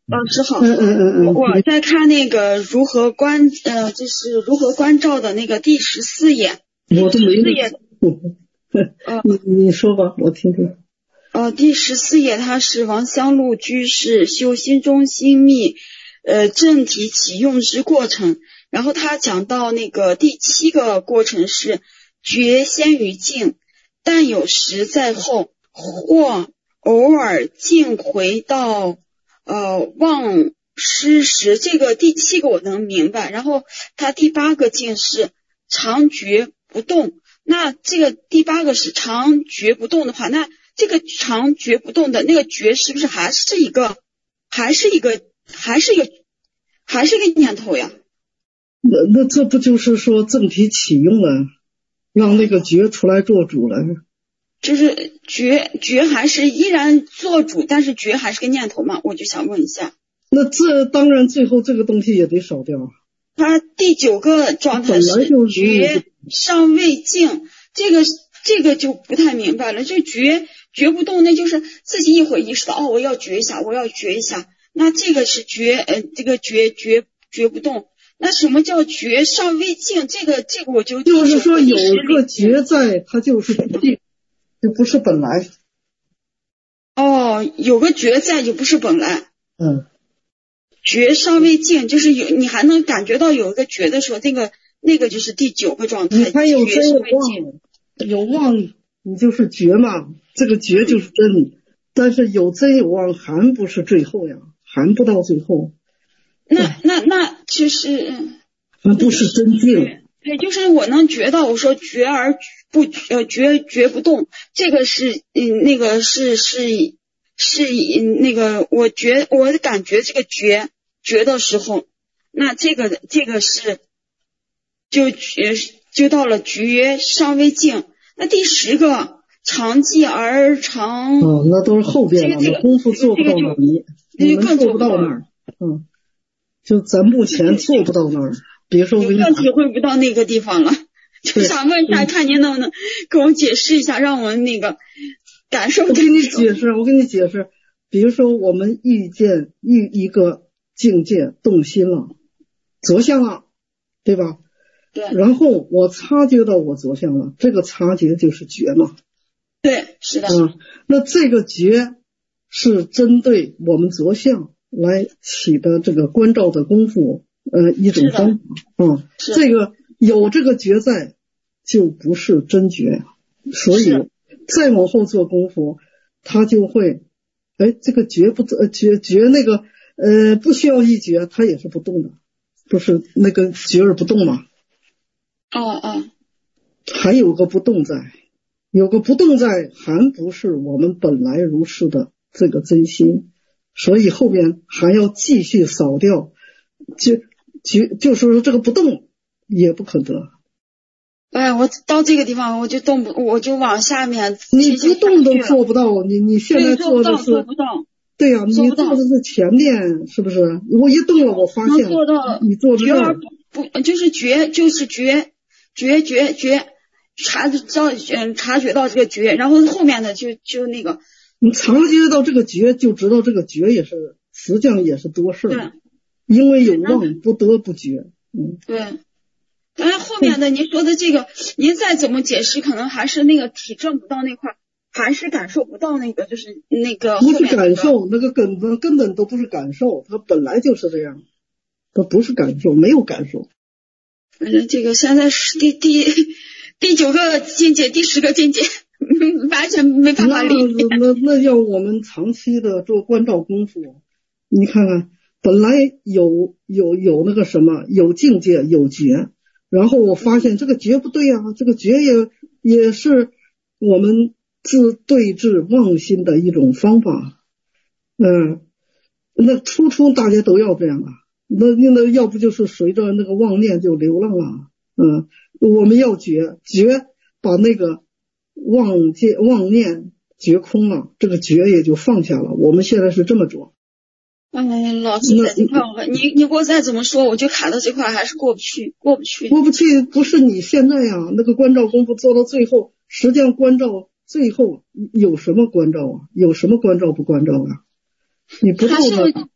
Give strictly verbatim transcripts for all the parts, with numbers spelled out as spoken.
老师好， 嗯嗯嗯嗯， 我在看那个如何观，呃，就是如何观照的那个第十四页。 我都没四页， 呃，你你说吧，我听听。 呃，第十四页它是王香露居士修心中心密，呃，正体启用之过程。然后他讲到那个第七个过程是觉先于静，但有时在后，或偶尔静回到呃忘失时。这个第七个我能明白。然后他第八个静是常觉不动。那这个第八个是常觉不动的话，那这个常觉不动的那个觉是不是还是一个还是一个还是一个还是一个念头呀？ 那那这不就是说正体启用了，让那个觉出来做主了？ 就是觉觉还是依然做主，但是觉还是个念头嘛？我就想问一下。 那这当然最后这个东西也得少掉。 他第九个状态是觉尚未静，这个这个就不太明白了。这觉觉不动，那就是自己一会儿意识到，哦，我要觉一下，我要觉一下。那这个是觉，呃，这个觉觉觉不动。那什么叫觉尚未静？这个这个我就就是说有个觉在，它就是不定，就不是本来。 哦，有个觉在就不是本来。 嗯。 觉尚未静，就是有你还能感觉到有一个觉的时候，那个那个就是第九个状态。 你看有真有妄，有妄你就是觉嘛，这个觉就是真。嗯、但是有真有妄还不是最后呀，还不到最后。 那那那就是还不是真静。 对，就是我能觉到，我说觉而不呃觉觉不动，这个是嗯那个是是是那个我觉我感觉这个觉觉的时候，那这个这个是就觉就到了觉尚未静。那第十个常寂而常哦，那都是后边了，这个、功夫做不到那儿，你你们做不到那儿，嗯，就咱目前做不到那儿。比如说我跟你更体会不到那个地方了，就想问一下，看您能不能给我解释一下，让我们那个感受。 我给你解释，我给你解释。比如说我们遇见遇一个境界动心了，着相了，对吧？ 对。 然后我察觉到我着相了，这个察觉就是觉嘛。 对，是的。 嗯，那这个觉是针对我们着相来起的这个观照的功夫。呃，一种方法，嗯，这个有这个觉在，就不是真觉，所以再往后做功夫，他就会，哎，这个觉不呃觉觉那个呃不需要一觉，它也是不动的，不是那个觉而不动吗？ 哦哦， 还有个不动在，有个不动在，还不是我们本来如是的这个真心，所以后边还要继续扫掉，就。就就是说这个不动也不可得。 哎，我到这个地方我就动不，我就往下面。 你不动都做不到，你你现在做的是做不到， 对呀、啊，你做的是前面是不是？我一动了，我发现做到你做觉而不不就是觉就是觉觉觉觉察到嗯察觉到这个觉，然后后面的就就那个你察觉到这个觉，就知道这个觉也是实际上也是多事儿。因为有妄不得不觉，嗯， 对。但是后面的您说的这个，您再怎么解释，可能还是那个体证不到那块，还是感受不到那个，就是那个后面、那个。 不是感受，那个根本根本都不是感受，它本来就是这样，它不是感受，没有感受。 反正这个现在是第第第九个境界，第十个境界，完全没办法理解。 那那那要我们长期的做观照功夫，你看看。本来有有有那个什么有境界有觉，然后我发现这个觉不对呀、啊，这个觉也也是我们自对治妄心的一种方法。嗯，那初初大家都要这样啊，那那要不就是随着那个妄念就流浪了。嗯，我们要觉觉把那个妄见妄念觉空了，这个觉也就放下了。我们现在是这么做。 哎，老师在这块，你你给我再怎么说，我就卡到这块还是过不去，过不去， 过不去。不是你现在呀、啊，那个观照功夫做到最后，实际上观照最后有什么观照啊？有什么观照不观照啊？你不到的。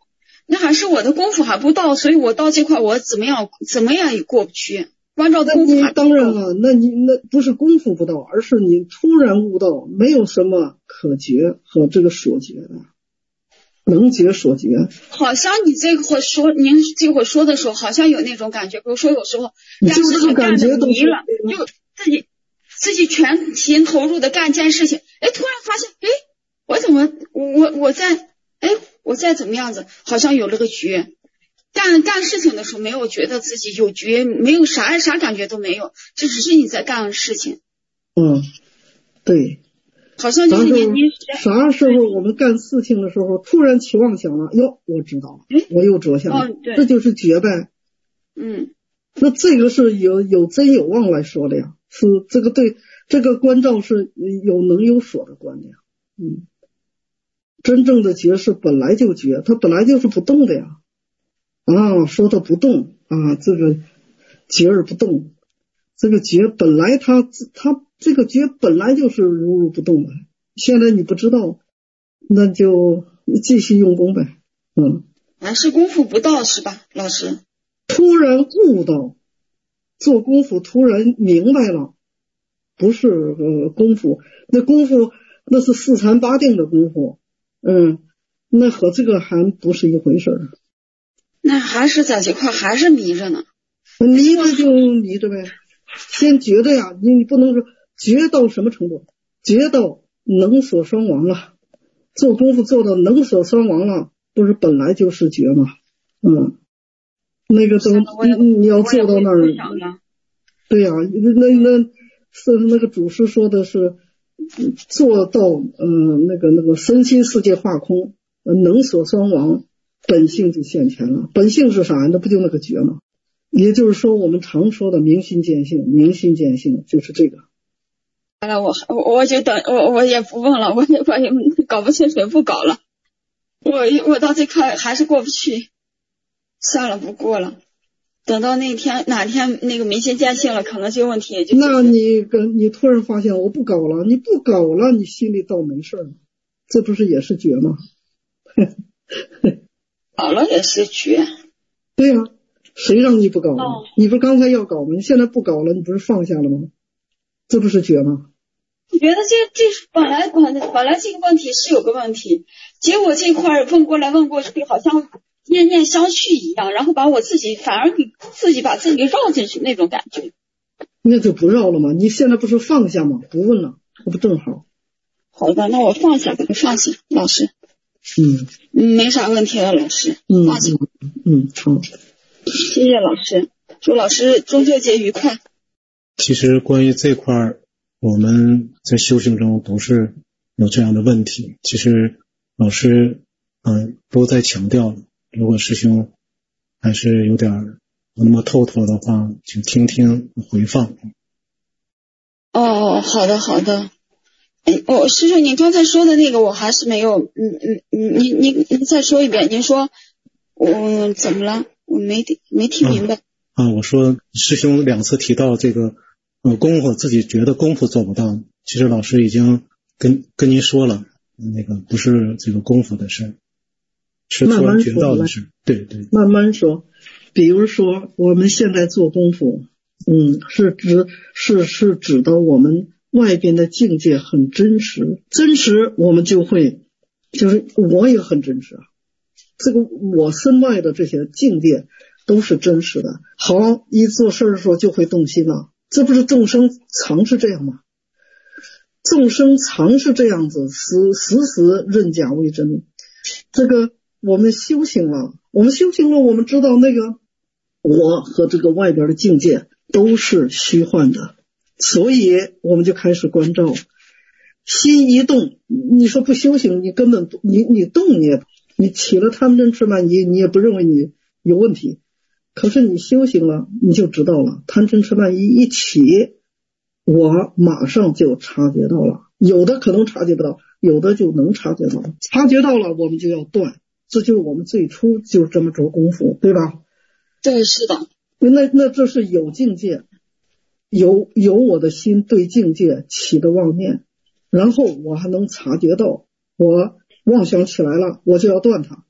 那还是我的功夫还不到，所以我到这块我怎么样怎么样也过不去。关照功夫还不当然了，那你那不是功夫不到，而是你突然悟到，没有什么可觉和这个所觉的，能觉所觉。 好像你这会说，您这会说的时候，好像有那种感觉。比如说有时候干事情干的迷了，就自己自己全心投入的干件事情，哎，突然发现，哎，我怎么我我在哎我在怎么样子，好像有了个觉。干干事情的时候没有觉得自己有觉，没有啥啥感觉都没有，这只是你在干事情。 嗯，对。 好像就是你你啥时候我们干事情的时候，突然起妄想了，哟，我知道了，我又着相了， 哦、 这就是觉呗。 嗯， 那这个是有有真有妄来说的呀，是这个对这个关照是有能有所的观念。嗯，真正的觉是本来就觉，它本来就是不动的呀。啊，说它不动啊，这个觉而不动，这个觉本来它它这个觉本来就是如如不动的，现在你不知道，那就继续用功呗。嗯， 还是功夫不到是吧，老师？ 突然悟到，做功夫突然明白了，不是呃功夫，那功夫那是四禅八定的功夫，嗯，那和这个还不是一回事儿。 那还是在这块还是迷着呢， 迷着就迷着呗。先觉得呀，你你不能说觉到什么程度，觉到能所双亡了，做功夫做到能所双亡了，不是本来就是觉吗？嗯，那个都你你要做到那儿，对呀、啊，那那是那个祖师说的是做到呃那个那个身心世界化空，能所双亡。本性就现前了，本性是啥？那不就那个觉吗？也就是说，我们常说的明心见性，明心见性就是这个。 完了，我我我就等我我也不问了，我也我也搞不清水不搞了，我我到这块还是过不去，算了，不过了。等到那天哪天那个明心见性了，可能这个问题也就。 那你跟你突然发现我不搞了，你不搞了，你心里倒没事了，这不是也是觉吗？ 搞了也是觉。 对呀、啊，谁让你不搞了、 哦？ 你不是刚才要搞吗？你现在不搞了，你不是放下了吗？这不是觉吗？ 我觉得这这本来本本来这个问题是有个问题，结果这块问过来问过去，好像念念相续一样，然后把我自己反而给自己把自己绕进去那种感觉。 那就不绕了吗？你现在不是放下吗？不问了，这不正好？ 好的，那我放下，我放下，老师。 嗯嗯，没啥问题了，老师。 嗯放下。 嗯，好。 谢谢老师，祝老师中秋节愉快。 其实关于这块儿，我们在修行中都是有这样的问题。其实老师嗯、呃、都在强调了，如果师兄还是有点不那么透透的话，请听听回放。 哦，好的好的。哎，哦，师兄，您刚才说的那个我还是没有，嗯嗯嗯，您您您再说一遍，您说我、嗯、怎么了？我没没听明白。 啊，我说师兄两次提到这个呃功夫，自己觉得功夫做不到，其实老师已经跟跟您说了，那个不是这个功夫的事，是突然觉到的事。对对， 慢慢说。比如说我们现在做功夫，嗯，是指是是指的我们外边的境界很真实，真实我们就会，就是我也很真实啊。这个我身外的这些境界都是真实的。好，一做事的时候就会动心了，这不是众生常是这样吗？众生常是这样子，时时时认假为真。这个我们修行了，我们修行了，我们知道那个我和这个外边的境界都是虚幻的，所以我们就开始关照。心一动，你说不修行，你根本你你动你也你起了贪嗔痴慢疑，你也不认为你有问题。可是你修行了，你就知道了，贪嗔痴慢疑一起，我马上就察觉到了。有的可能察觉不到，有的就能察觉到。察觉到了，我们就要断。这就是我们最初就是这么做功夫，对吧？ 对，是的。 那那这是有境界，有有我的心对境界起的妄念，然后我还能察觉到，我妄想起来了，我就要断它。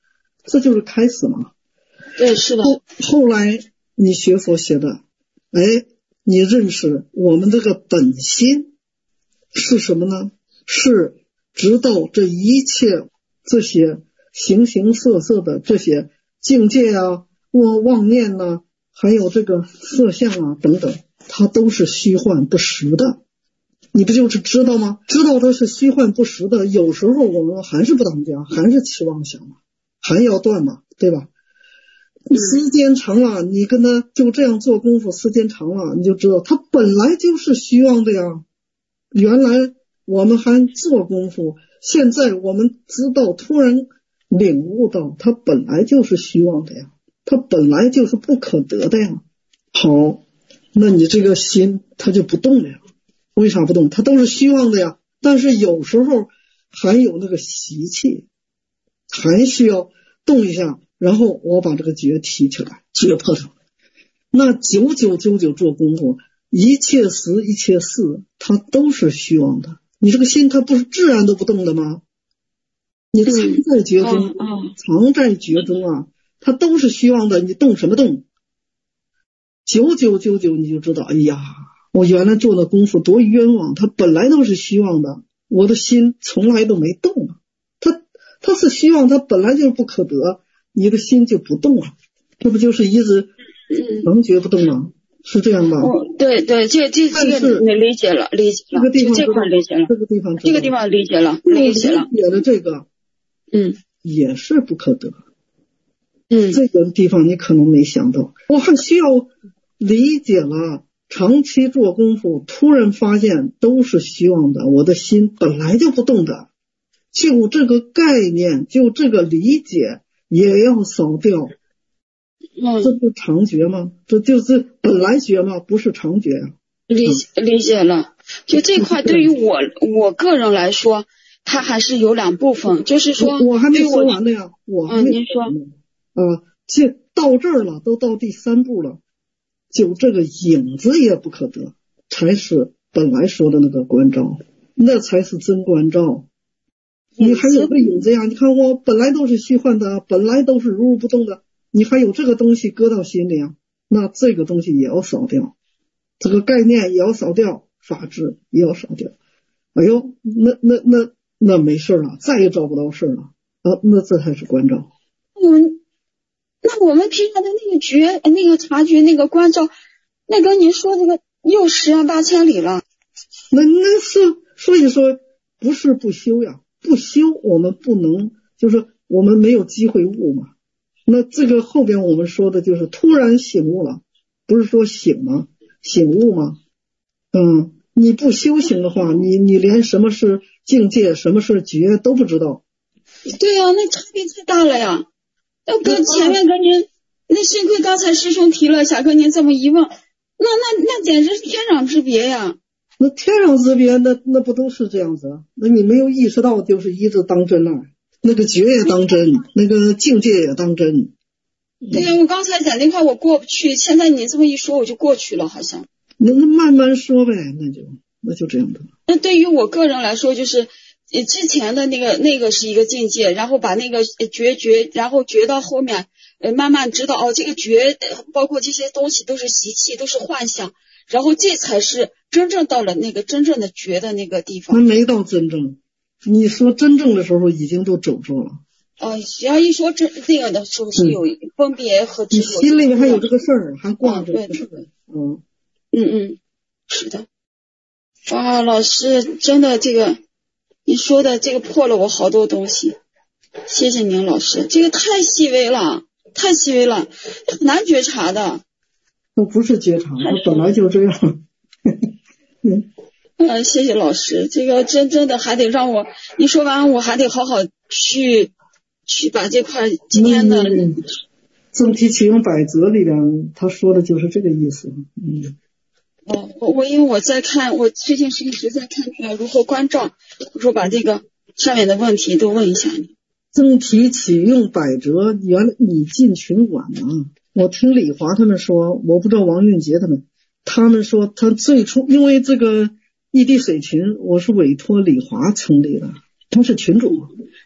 这就是开始嘛。 对，是的。 后后来你学佛学的，哎，你认识我们这个本心是什么呢？是直到这一切这些形形色色的这些境界啊、妄妄念呐、啊，还有这个色相啊等等，它都是虚幻不实的。你不就是知道吗？知道它是虚幻不实的，有时候我们还是不当家，还是起妄想嘛，还要断嘛，对吧？时间长了，你跟他就这样做功夫，时间长了，你就知道他本来就是虚妄的呀。原来我们还做功夫，现在我们知道，突然领悟到，他本来就是虚妄的呀，他本来就是不可得的呀。好，那你这个心它就不动了呀。为啥不动？它都是虚妄的呀。但是有时候还有那个习气，还需要动一下。然后我把这个觉提起来，觉破它。那九九九九做功夫，一切时一切事，它都是虚妄的。你这个心它不是自然都不动的吗？你藏在觉中， 嗯嗯、 藏在觉中啊，它都是虚妄的。你动什么动？九九九九你就知道，哎呀，我原来做的功夫多冤枉，它本来都是虚妄的，我的心从来都没动啊。它它是虚妄，它本来就是不可得。你的心就不动了，这不就是一直能觉不动吗？是这样吧？ 哦，对对，这这这个你理解了，理解了， 这个地方这块理解了， 这个地方这个地方理解了，理解了， 理解了这个， 嗯， 也是不可得， 嗯， 这个地方你可能没想到，我还需要理解了。长期做功夫，突然发现都是虚妄的，我的心本来就不动的，就这个概念，就这个理解。也要扫掉， 嗯， 这不常觉吗？这就是本来觉吗？不是常觉啊。 理理解了，就这块对于我我个人来说，它还是有两部分，就是说， 我, 我还没说完呢呀，我还没说完呢。嗯，您说。 啊，这到这儿了，都到第三步了，就这个影子也不可得，才是本来说的那个关照，那才是真关照。你还有个影子呀？你看我本来都是虚幻的，本来都是如如不动的，你还有这个东西搁到心里啊，那这个东西也要扫掉，这个概念也要扫掉，法治也要扫掉。哎呦，那那那那没事了，再也找不到事了啊！那这才是关照。 我们那我们平常的那个觉、那个察觉、那个关照，那跟您说这个又十万八千里了。 那那是所以说不是不修呀。不修我们不能，就是我们没有机会悟嘛。那这个后边我们说的就是突然醒悟了，不是说醒吗？醒悟吗？嗯，你不修行的话，你你连什么是境界，什么是觉都不知道。 对呀、啊，那差别太大了呀。要跟前面跟您，那幸亏刚才师兄提了一下，跟您这么一问，那那那简直是天壤之别呀。 那天壤之别，那那不都是这样子？那你没有意识到，就是一直当真了，那个觉也当真，那个境界也当真。 对呀，我刚才讲那块我过不去，现在你这么一说，我就过去了，好像。 那那慢慢说呗，那就那就这样的。 那对于我个人来说，就是之前的那个那个是一个境界，然后把那个觉觉，然后觉到后面，呃，慢慢知道哦，这个觉包括这些东西都是习气，都是幻想。然后这才是真正到了那个真正的觉的那个地方。 那没到真正，你说真正的时候已经都走错了。 哦，只要一说真那个的时候是有分别和执着， 你心里面还有这个事儿，还挂着这个事儿。 嗯嗯嗯，是的。哇，老师真的这个你说的这个破了我好多东西，谢谢您老师，这个太细微了，太细微了，很难觉察的。 都不是觉察，它本来就这样。 嗯，嗯，谢谢老师，这个真真的还得让我，你说完我还得好好去去把这块今天的 《正体启用百则》里边他说的就是这个意思。嗯， 哦，我我因为我在看，我最近是一直在看那个如何关照，我说把这个下面的问题都问一下你。 正体启用百则，原来你进群晚啊。我听李华他们说，我不知道王运杰他们，他们说他最初因为这个异地水群，我是委托李华成立的，他是群主，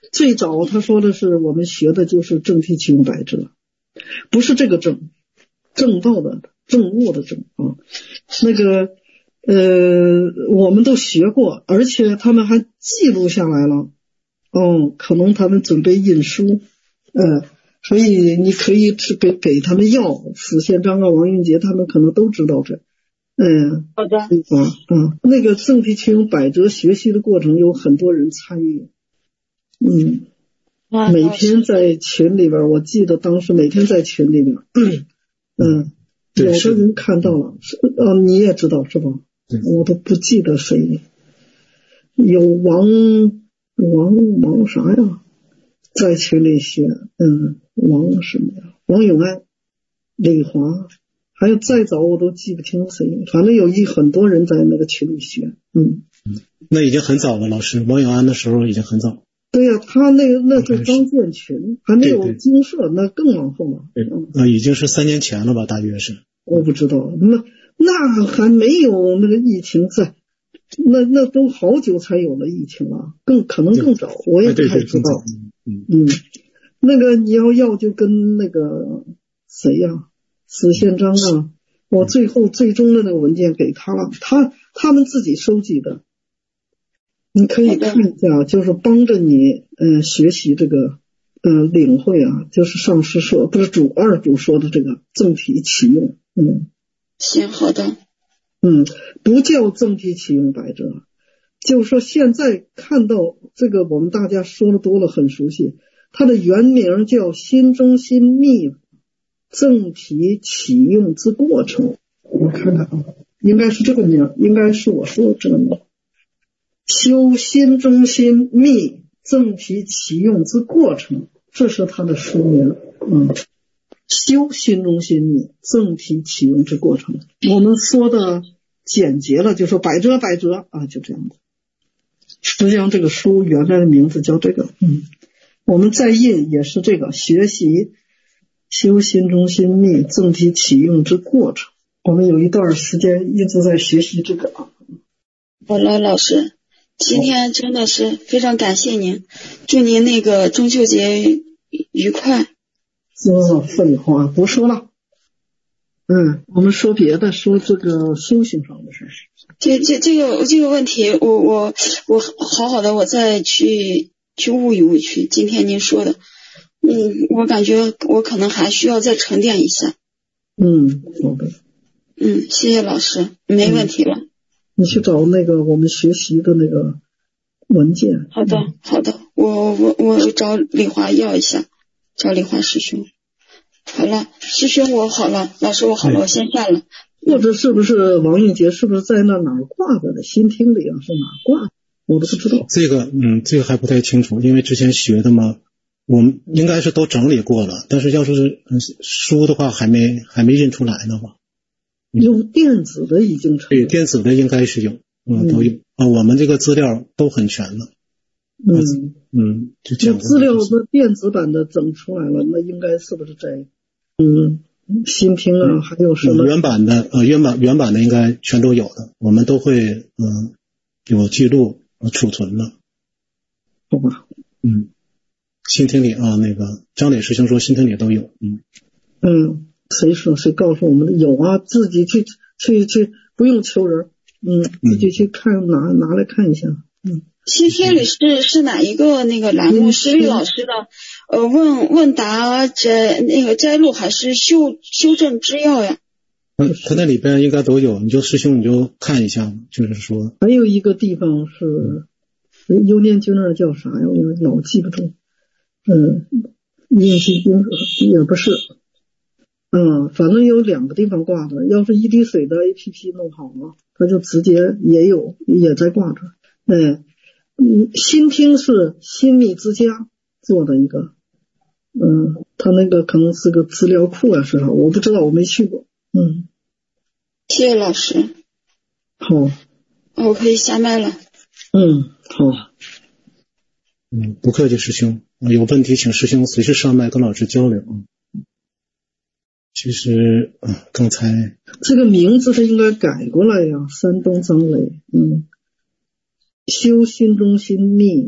最早他说的是我们学的就是正体启用百折，不是这个正，正道的正悟的正啊，那个呃我们都学过，而且他们还记录下来了。哦，可能他们准备印书，呃，所以你可以给给他们要，史宪章啊、王云杰他们可能都知道这。嗯， 好的。 啊啊，那个正体启用百折学习的过程有很多人参与。嗯，每天在群里边，我记得当时每天在群里边，嗯，有的人看到了，哦，你也知道是吧？我都不记得谁，有王王王啥呀，在群里学，嗯，王什么呀？王永安、李华，还有再早我都记不清谁，反正有一很多人在那个群里学，嗯， 那已经很早了，老师，王永安的时候已经很早。对呀、啊，他那个那是刚建群，还没有经社，那更往后了。 对，那、嗯、已经是三年前了吧，大约是。 我不知道，那那还没有那个疫情在，那那都好久才有了疫情了，更可能更早，我也不太知道。 嗯嗯，那个你要要就跟那个谁呀、啊，史宪章啊，我最后最终的那个文件给他了，他他们自己收集的。你可以看一下，就是帮着你呃学习这个呃领会啊，就是上师说不是主二主说的这个正体启用，嗯， 行，好的， 嗯，不叫正体启用百折，就是说现在看到这个我们大家说的多了，很熟悉，它的原名叫心中心密正体启用之过程，我看看啊，应该是这个名，应该是我说的这个名。修心中心密正体启用之过程，这是他的书名。嗯，修心中心密正体启用之过程，我们说的简洁了，就说百折百折啊，就这样子。实际上这个书原来的名字叫这个，嗯，我们再印也是这个，学习修心中心密正体启用之过程。我们有一段时间一直在学习这个啊。 好了，老师。今天真的是非常感谢您，祝您那个中秋节愉快。 这废话不说了，嗯，我们说别的，说这个修行上的事。 这这这个这个问题，我我我好好的，我再去去悟一悟去。今天您说的，嗯，我感觉我可能还需要再沉淀一下。 嗯，好的。 嗯，谢谢老师，没问题了。嗯， 你去找那个我们学习的那个文件。 好的，好的，我我我找李华要一下，找李华师兄。好了，师兄我好了，老师我好了，我先下了。 或者是不是王玉杰是不是在那哪儿挂着的？新厅里啊是哪儿挂？我都不知道。 这个嗯，这个还不太清楚，因为之前学的嘛，我们应该是都整理过了，但是要是书的话还没还没印出来呢吧。 有电子的已经成， 对，电子的应该是有，嗯，都有啊。我们这个资料都很全了， 嗯嗯，就讲资料的电子版的整出来了，那应该是不是在嗯新听啊，嗯、还有什么原版的呃原版原版的应该全都有的，我们都会嗯、呃、有记录储存了， 好吧？ 嗯，新听里啊，那个张磊师兄说新听里都有，嗯嗯。谁说谁告诉我们的有啊？自己去去去，不用求人，嗯，自己去看拿拿来看一下，嗯。 新听里是是哪一个那个栏目？是李老师的呃问问答摘那个摘录还是修修正摘要呀？ 嗯，他那里边应该都有，你就师兄你就看一下，就是说。 还有一个地方是幽念经那叫啥呀？我老记不住，嗯，念经经也不是。嗯，反正有两个地方挂着，要是一滴水的 A P P 弄好了，它就直接也有也在挂着。哎，嗯，新听是新密之家做的一个，嗯，它那个可能是个资料库啊，是啥？我不知道，我没去过。嗯， 谢谢老师。 好， 我可以下麦了。 嗯，好。 嗯，不客气，师兄，有问题请师兄随时上麦跟老师交流。其实，嗯，刚才这个名字是应该改过来呀，山东张磊，嗯，修心中心密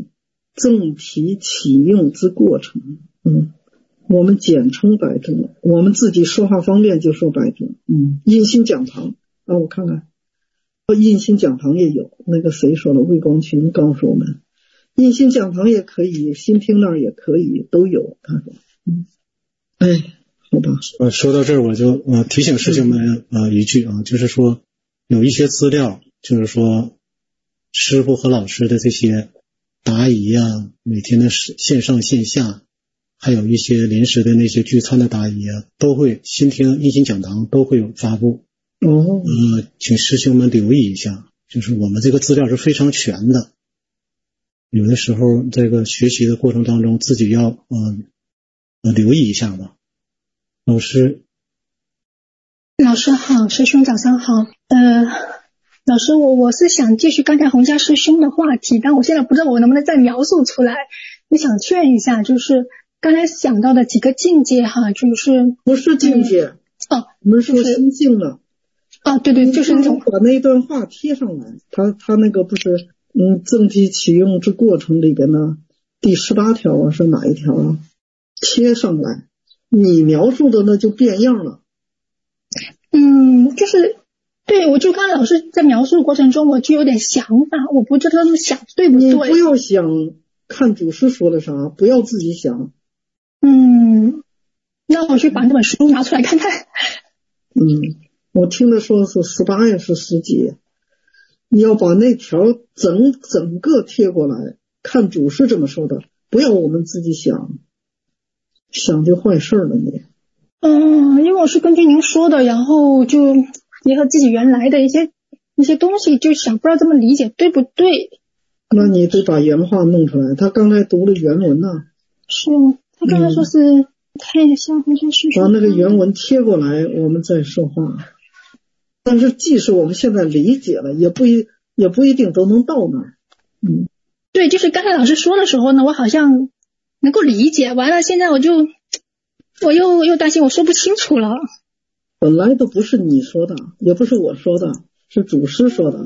正体启用之过程。嗯，我们简称百哲，我们自己说话方便就说百哲。嗯，印心讲堂啊，我看看，印心讲堂也有，那个谁说了，魏光群告诉我们，印心讲堂也可以，新听那儿也可以，都有。他说，嗯，哎，好吧。 呃，说到这儿，我就呃提醒师兄们呃一句啊，就是说有一些资料，就是说师傅和老师的这些答疑啊，每天的线上线下，还有一些临时的那些聚餐的答疑啊，都会新听印心讲堂都会有发布。 哦， 呃，请师兄们留意一下，就是我们这个资料是非常全的。有的时候这个学习的过程当中，自己要呃呃留意一下吧。老师， 老师好，师兄早上好。呃，老师，我我是想继续刚才洪家师兄的话题，但我现在不知道我能不能再描述出来。我想确认一下，就是刚才想到的几个境界哈，就是不是境界， 嗯、哦， 我们说心性的。 哦，对对，就是那种把那段话贴上来，他他那个不是嗯正体启用之过程里边呢，第十八条啊是哪一条啊？贴上来，你描述的那就变样了。 嗯，就是对，我就刚刚老师在描述的过程中，我就有点想法，我不知道他们想对不对。 你不要想看祖师说的啥，不要自己想。 嗯，那我去把那本书拿出来看看。 嗯。我听的说是十八也是十几，你要把那条整整个贴过来，看主是这么说的，不要我们自己想，想就坏事了你。 嗯，因为我是根据您说的，然后就结合自己原来的一些一些东西，就想不知道这么理解对不对。 那你得把原话弄出来，他刚才读了原文呢、啊。 是，他刚才说是、嗯、看一下好像是把那个原文贴过来，我们再说话。但是即使我们现在理解了，也不一也不一定都能到那儿。嗯， 对，就是刚才老师说的时候呢，我好像能够理解，完了现在我就我又又担心我说不清楚了。 本来都不是你说的，也不是我说的，是祖师说的。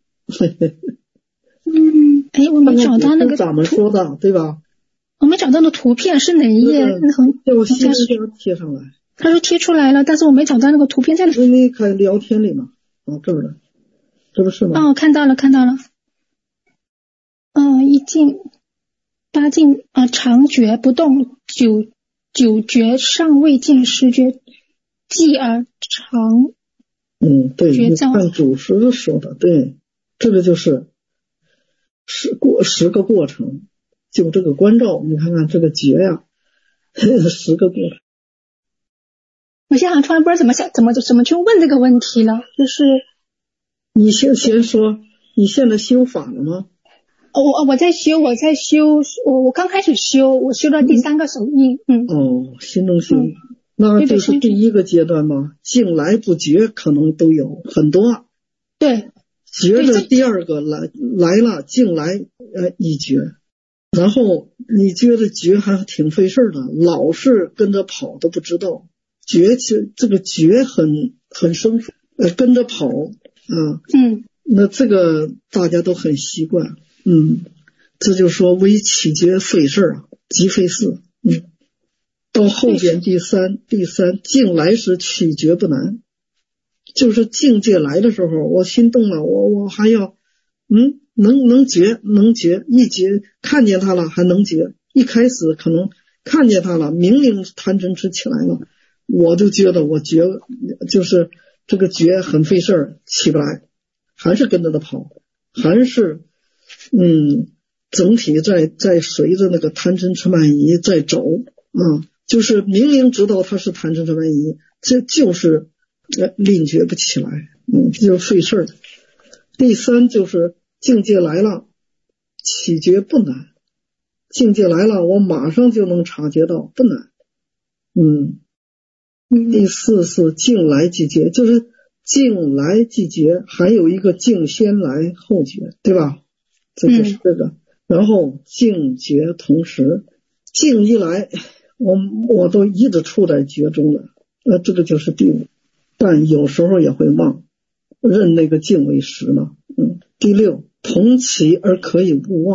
嗯，哎，我没找到那个咱们说的，对吧？ 我没找到那图片是哪一页？那很就先贴上来。 他说贴出来了，但是我没找到那个图片在哪。 你看聊天里嘛，啊这儿了，这不是吗？ 哦，看到了，看到了。嗯，一静八静啊，长觉不动，九九觉尚未尽，十觉继而长。 嗯，对，你看祖师说的，对，这个就是十过十个过程，就这个关照，你看看这个觉呀、啊，十个过程。 我现在突然不知道怎么想，怎么怎么去问这个问题了。就是你先先说，你现在修法了吗？ 我我在修，我在修，我我刚开始修，我修到第三个手印。嗯。 哦，心中修，嗯、那就是第一个阶段吗？静来不觉，可能都有很多。 对。 觉的第二个来来了，静来呃一觉，然后你觉得觉还挺费事的，老是跟着跑都不知道。觉其这个觉很很生疏，呃，跟着跑啊， 嗯， 那这个大家都很习惯，嗯，这就说微起觉费事啊，极费事，嗯，到后边第三第三静来时起觉不难，就是境界来的时候，我心动了，我我还要，嗯，能能觉能觉一觉看见它了还能觉，一开始可能看见它了，明明贪嗔痴起来了。我就觉得我觉就是这个觉很费事儿，起不来，还是跟着他跑，还是嗯整体在在随着那个贪嗔痴慢疑在走啊，就是明明知道他是贪嗔痴慢疑，这就是呃领觉不起来，嗯，就费事儿。第三就是境界来了，起觉不难，境界来了，我马上就能察觉到，不难，嗯。第四是静来即觉，就是静来即觉，还有一个静先来后觉，对吧？这就是这个。嗯、然后静觉同时，静一来，我我都一直处在觉中了，呃，这个就是第五。但有时候也会忘，认那个静为实嘛。嗯。第六，同起而可以勿忘，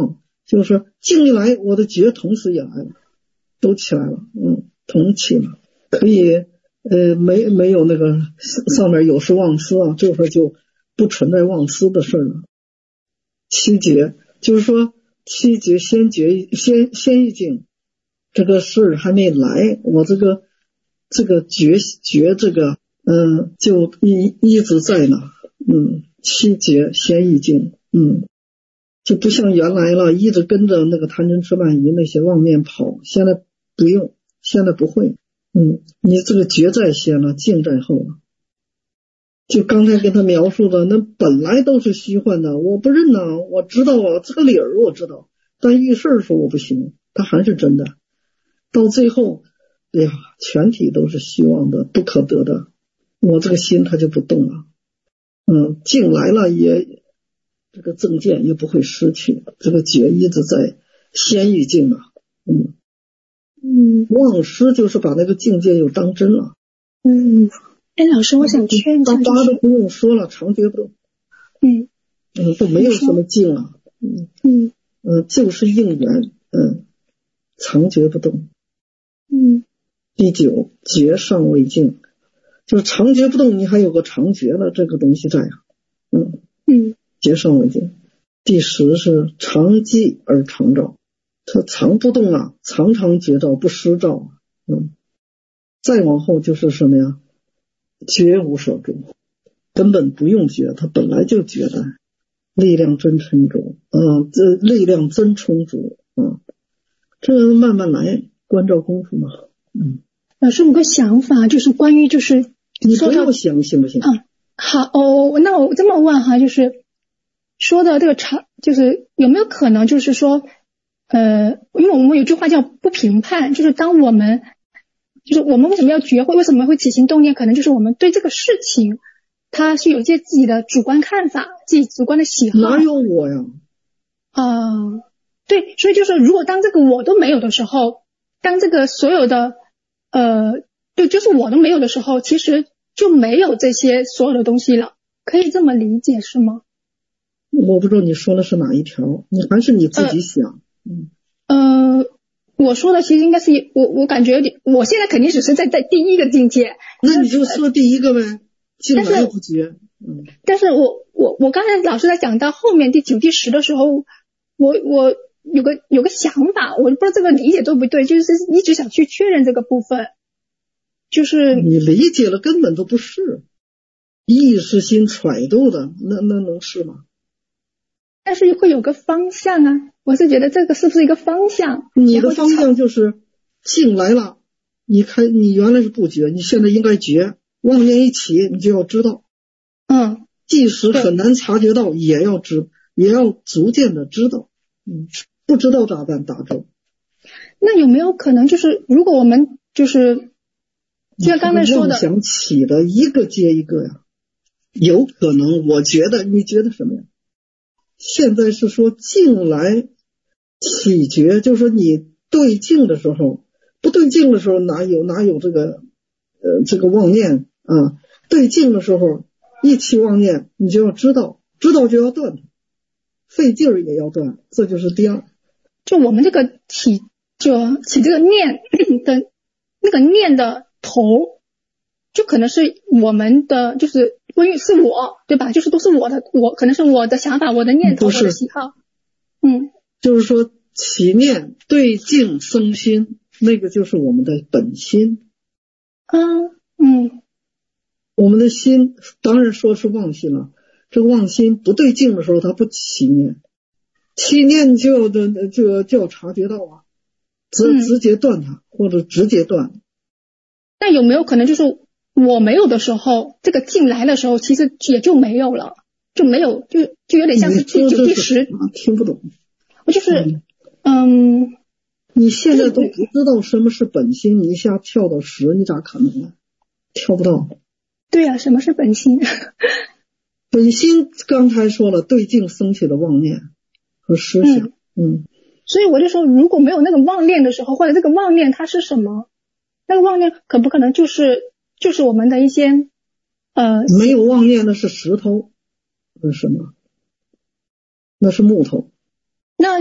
就是静一来，我的觉同时也来了，都起来了，嗯，同起了，可以呃没没有那个上面有失忘思啊，这会儿就不存在忘思的事了。七觉就是说七觉先觉先先一境，这个事儿还没来，我这个这个觉觉这个嗯就一一直在呢，嗯，七觉先一境，嗯。就不像原来了，一直跟着那个贪嗔痴慢疑那些妄念跑，现在不用，现在不会，嗯，你这个觉在先了，境在后了。就刚才跟他描述的，那本来都是虚幻的，我不认呐，我知道啊，这个理儿我知道，但遇事说我不行，它还是真的。到最后，哎呀，全体都是虚妄的，不可得的，我这个心它就不动了，嗯，境来了也。这个正见也不会失去，这个觉一直在先于境啊，嗯嗯，忘失就是把那个境界又当真了， 嗯，哎，老师，我想劝一下， 大家都不用说了，常觉不动， 嗯嗯，都没有什么境了，嗯嗯嗯，就是应缘，嗯，常觉不动， 嗯， 第九觉尚未境，就是常觉不动，你还有个常觉了，这个东西在啊，嗯嗯。觉尚未境。第十是常寂而常照，它常不动啊，常常觉照不失照啊，嗯，再往后就是什么呀？觉无所住，根本不用觉，它本来就觉得力量真沉重啊，这力量真充足啊，这慢慢来，关照功夫嘛，嗯。 老师有个想法，就是关于就是你不要想行不行？ 啊，好哦，那我这么问哈，就是。说的这个常，就是有没有可能就是说，呃，因为我们有句话叫不评判，就是当我们，就是我们为什么要觉会，为什么会起心动念，可能就是我们对这个事情，它是有一些自己的主观看法，自己主观的喜好。 哪有我呀？ 啊、呃，对，所以就是如果当这个我都没有的时候，当这个所有的，呃，对，就是我都没有的时候，其实就没有这些所有的东西了，可以这么理解是吗？ 我不知道你说的是哪一条，你还是你自己想。 嗯，呃，我说的其实应该是我，我感觉有点，我现在肯定只是在在第一个境界。 那你就说第一个呗，境来不觉。嗯。 但是我我我刚才老师在讲到后面第九、第十的时候，我我有个有个想法，我不知道这个理解对不对，就是一直想去确认这个部分，就是你理解了根本都不是，意识心揣度的，那那能是吗？ 但是会有个方向啊，我是觉得这个是不是一个方向？ 你的方向就是境来了，你开你原来是不觉，你现在应该觉，妄念一起你就要知道， 嗯， 即使很难察觉到，也要知，也要逐渐的知道，嗯，不知道咋办？打住。 那有没有可能就是如果我们就是就像刚才说的， 想起的一个接一个呀，有可能，我觉得你觉得什么呀？现在是说境来起觉，就是说你对境的时候，不对境的时候哪有哪有这个呃这个妄念啊？对境的时候一起妄念，你就要知道，知道就要断它，费劲儿也要断，这就是第二。 就我们这个起就起这个念的那个念的头，就可能是我们的就是关于是我对吧？就是都是我的，我可能是我的想法，我的念头，我的喜好。嗯， 就是说起念对境生心，那个就是我们的本心。 嗯嗯， 我们的心当然说是妄心了，这个妄心不对境的时候，它不起念，起念就要的就就要察觉到啊，直直接断它、嗯、或者直接断。 那有没有可能就是我没有的时候，这个境来的时候，其实也就没有了，就没有，就就有点像是第九、第十。 听不懂。 我就是，嗯，嗯你现在都不知道什么是本心，你一下跳到十，你咋可能呢？跳不到。 对啊，什么是本心？ 本心刚才说了，对境升起的妄念和思想。嗯。嗯所以我就说，如果没有那个妄念的时候，或者这个妄念它是什么？那个妄念可不可能就是就是我们的一些呃没有妄念的是石头，那是什么？那是木头。 那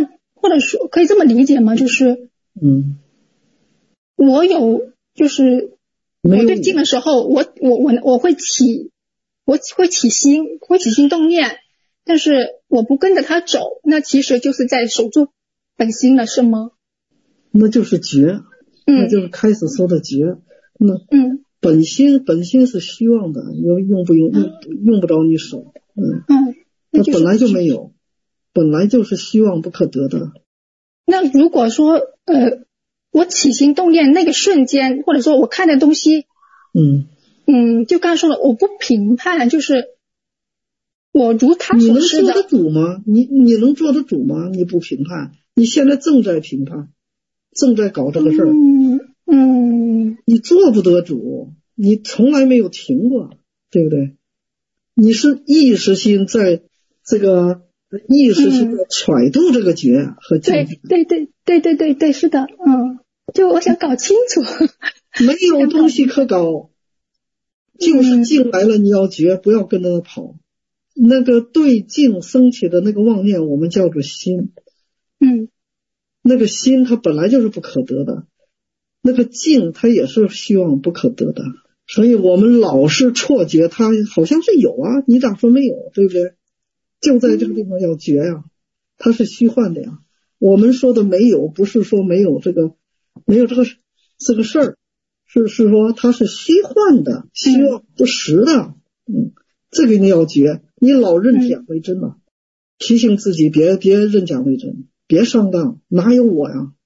或者说可以这么理解吗？就是嗯， 我有就是我对境的时候，我我我我会起我会起心会起心动念，但是我不跟着他走，那其实就是在守住本心了，是吗？ 那就是觉，那就是开始说的觉。那嗯， 本心本心是虚妄的，用用不用用用不着你守。嗯嗯， 那本来就没有，本来就是虚妄不可得的。 那如果说呃，我起心动念那个瞬间，或者说我看的东西， 嗯嗯，就刚才说了，我不评判，就是我如他所示的。 你能做得主吗？你你能做得主吗？你不评判，你现在正在评判，正在搞这个事儿。 嗯嗯， 你做不得主，你从来没有停过，对不对？你是意识心在这个意识心在揣度这个觉和境界。 对对对对对对对，是的，嗯，就我想搞清楚。 没有东西可搞，就是境来了，你要觉，不要跟着它跑。那个对境升起的那个妄念，我们叫做心。 嗯， 那个心它本来就是不可得的，那个境它也是虚妄不可得的，所以我们老是错觉它好像是有啊，你咋说没有，对不对？就在这个地方要觉呀，它是虚幻的呀。我们说的没有，不是说没有这个没有这个这个事儿，是是说它是虚幻的，虚妄不实的。嗯，这个你要觉，你老认假为真了，提醒自己别别认假为真，别上当，哪有我呀？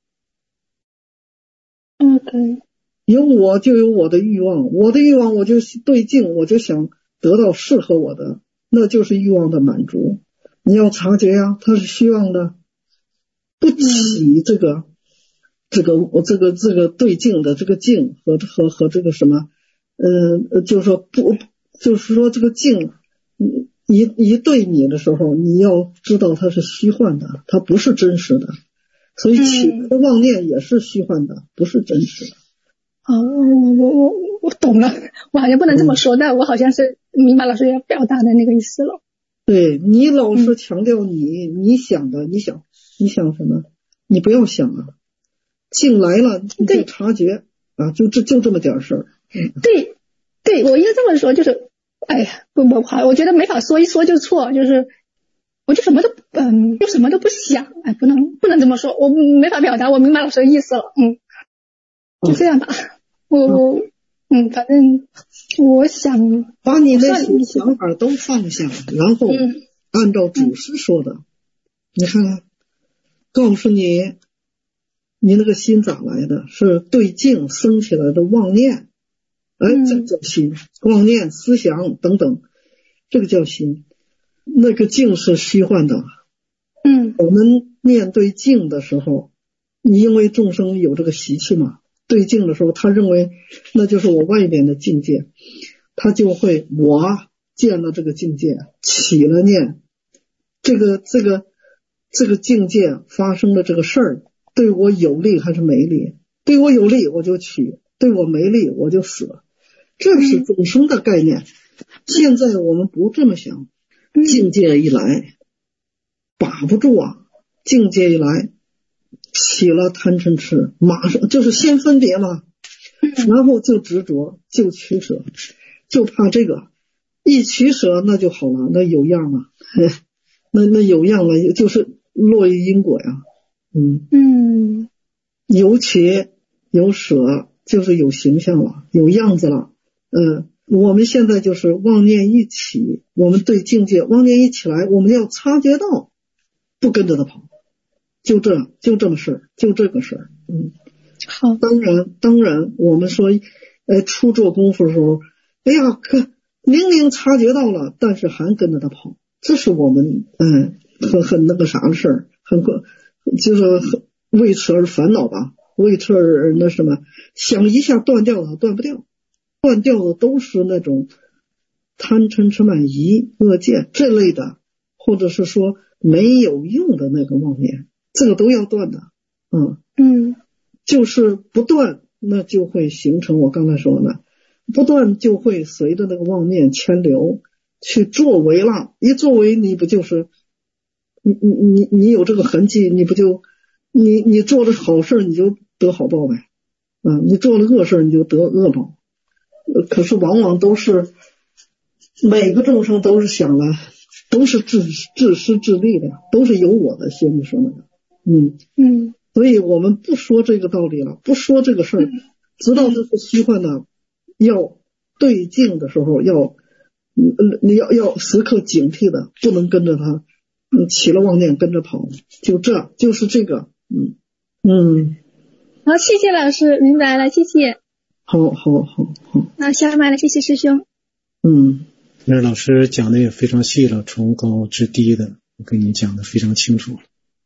嗯，对， 有我就有我的欲望，我的欲望我就对境，我就想得到适合我的，那就是欲望的满足。你要察觉呀，它是虚妄的，不起这个、嗯、这个我这个这个对境的这个境和和和这个什么，呃，就是说不，就是说这个境一一对你的时候，你要知道它是虚幻的，它不是真实的。所以起来的妄念也是虚幻的，不是真实的。 哦，我我我我懂了，我好像不能这么说，嗯、但我好像是明白老师要表达的那个意思了。 对，你老是强调你、嗯、你想的，你想你想什么？你不要想啊，境来了你就察觉啊，就这就这么点事儿。 嗯、对对，我应该这么说，就是哎呀，不不好，我觉得没法说，一说就错，就是。我就什么都嗯，就什么都不想，哎，不能不能这么说，我没法表达，我明白老师的意思了，嗯，就这样吧，我我嗯，反正我想把你那些想法都放下，然后按照祖师说的，嗯、你看看，告诉你，你那个心咋来的？是对境升起来的妄念，哎，这叫心，妄念、思想等等，这个叫心。那个境是虚幻的， 嗯， 我们面对境的时候，你因为众生有这个习气嘛，对境的时候，他认为那就是我外面的境界，他就会我见了这个境界，起了念，这个这个这个境界发生的这个事儿，对我有利还是没利？对我有利我就取，对我没利我就舍，这是众生的概念。现在我们不这么想。境界一来把不住啊，境界一来起了贪嗔痴，马上就是先分别嘛，然后就执着，就取舍，就怕这个一取舍那就好了，那有样了，那那有样了，就是落于因果呀。嗯嗯， 有取有舍就是有形象了，有样子了。嗯，我们现在就是妄念一起，我们对境界妄念一起来，我们要察觉到，不跟着他跑，就这就这么事儿，就这个事儿。嗯， 好， 当然当然，我们说，呃，初做功夫的时候，哎呀，可明明察觉到了，但是还跟着他跑，这是我们嗯很很那个啥的事儿，很就是很为此而烦恼吧，为此而那什么，想一下断掉它，断不掉。断掉的都是那种贪嗔痴慢疑恶见这类的，或者是说没有用的那个妄念，这个都要断的。嗯嗯， 就是不断，那就会形成我刚才说的，不断就会随着那个妄念牵流去作为了，一作为你不就是你你你你有这个痕迹，你不就你你做了好事你就得好报呗，啊，你做了恶事你就得恶报。可是往往都是每个众生都是想了，都是自自私自利的，都是有我的心，你说那个，嗯嗯， 所以我们不说这个道理了，不说这个事儿，知道这是虚幻的，要对境的时候要，嗯，你要要时刻警惕的，不能跟着他，嗯，起了妄念跟着跑，就这就是这个，嗯嗯。 好，谢谢老师，明白了，谢谢。 好好好好， 那下麦了，谢谢师兄。 嗯， 那老师讲的也非常细了，从高至低的，我给你讲的非常清楚了。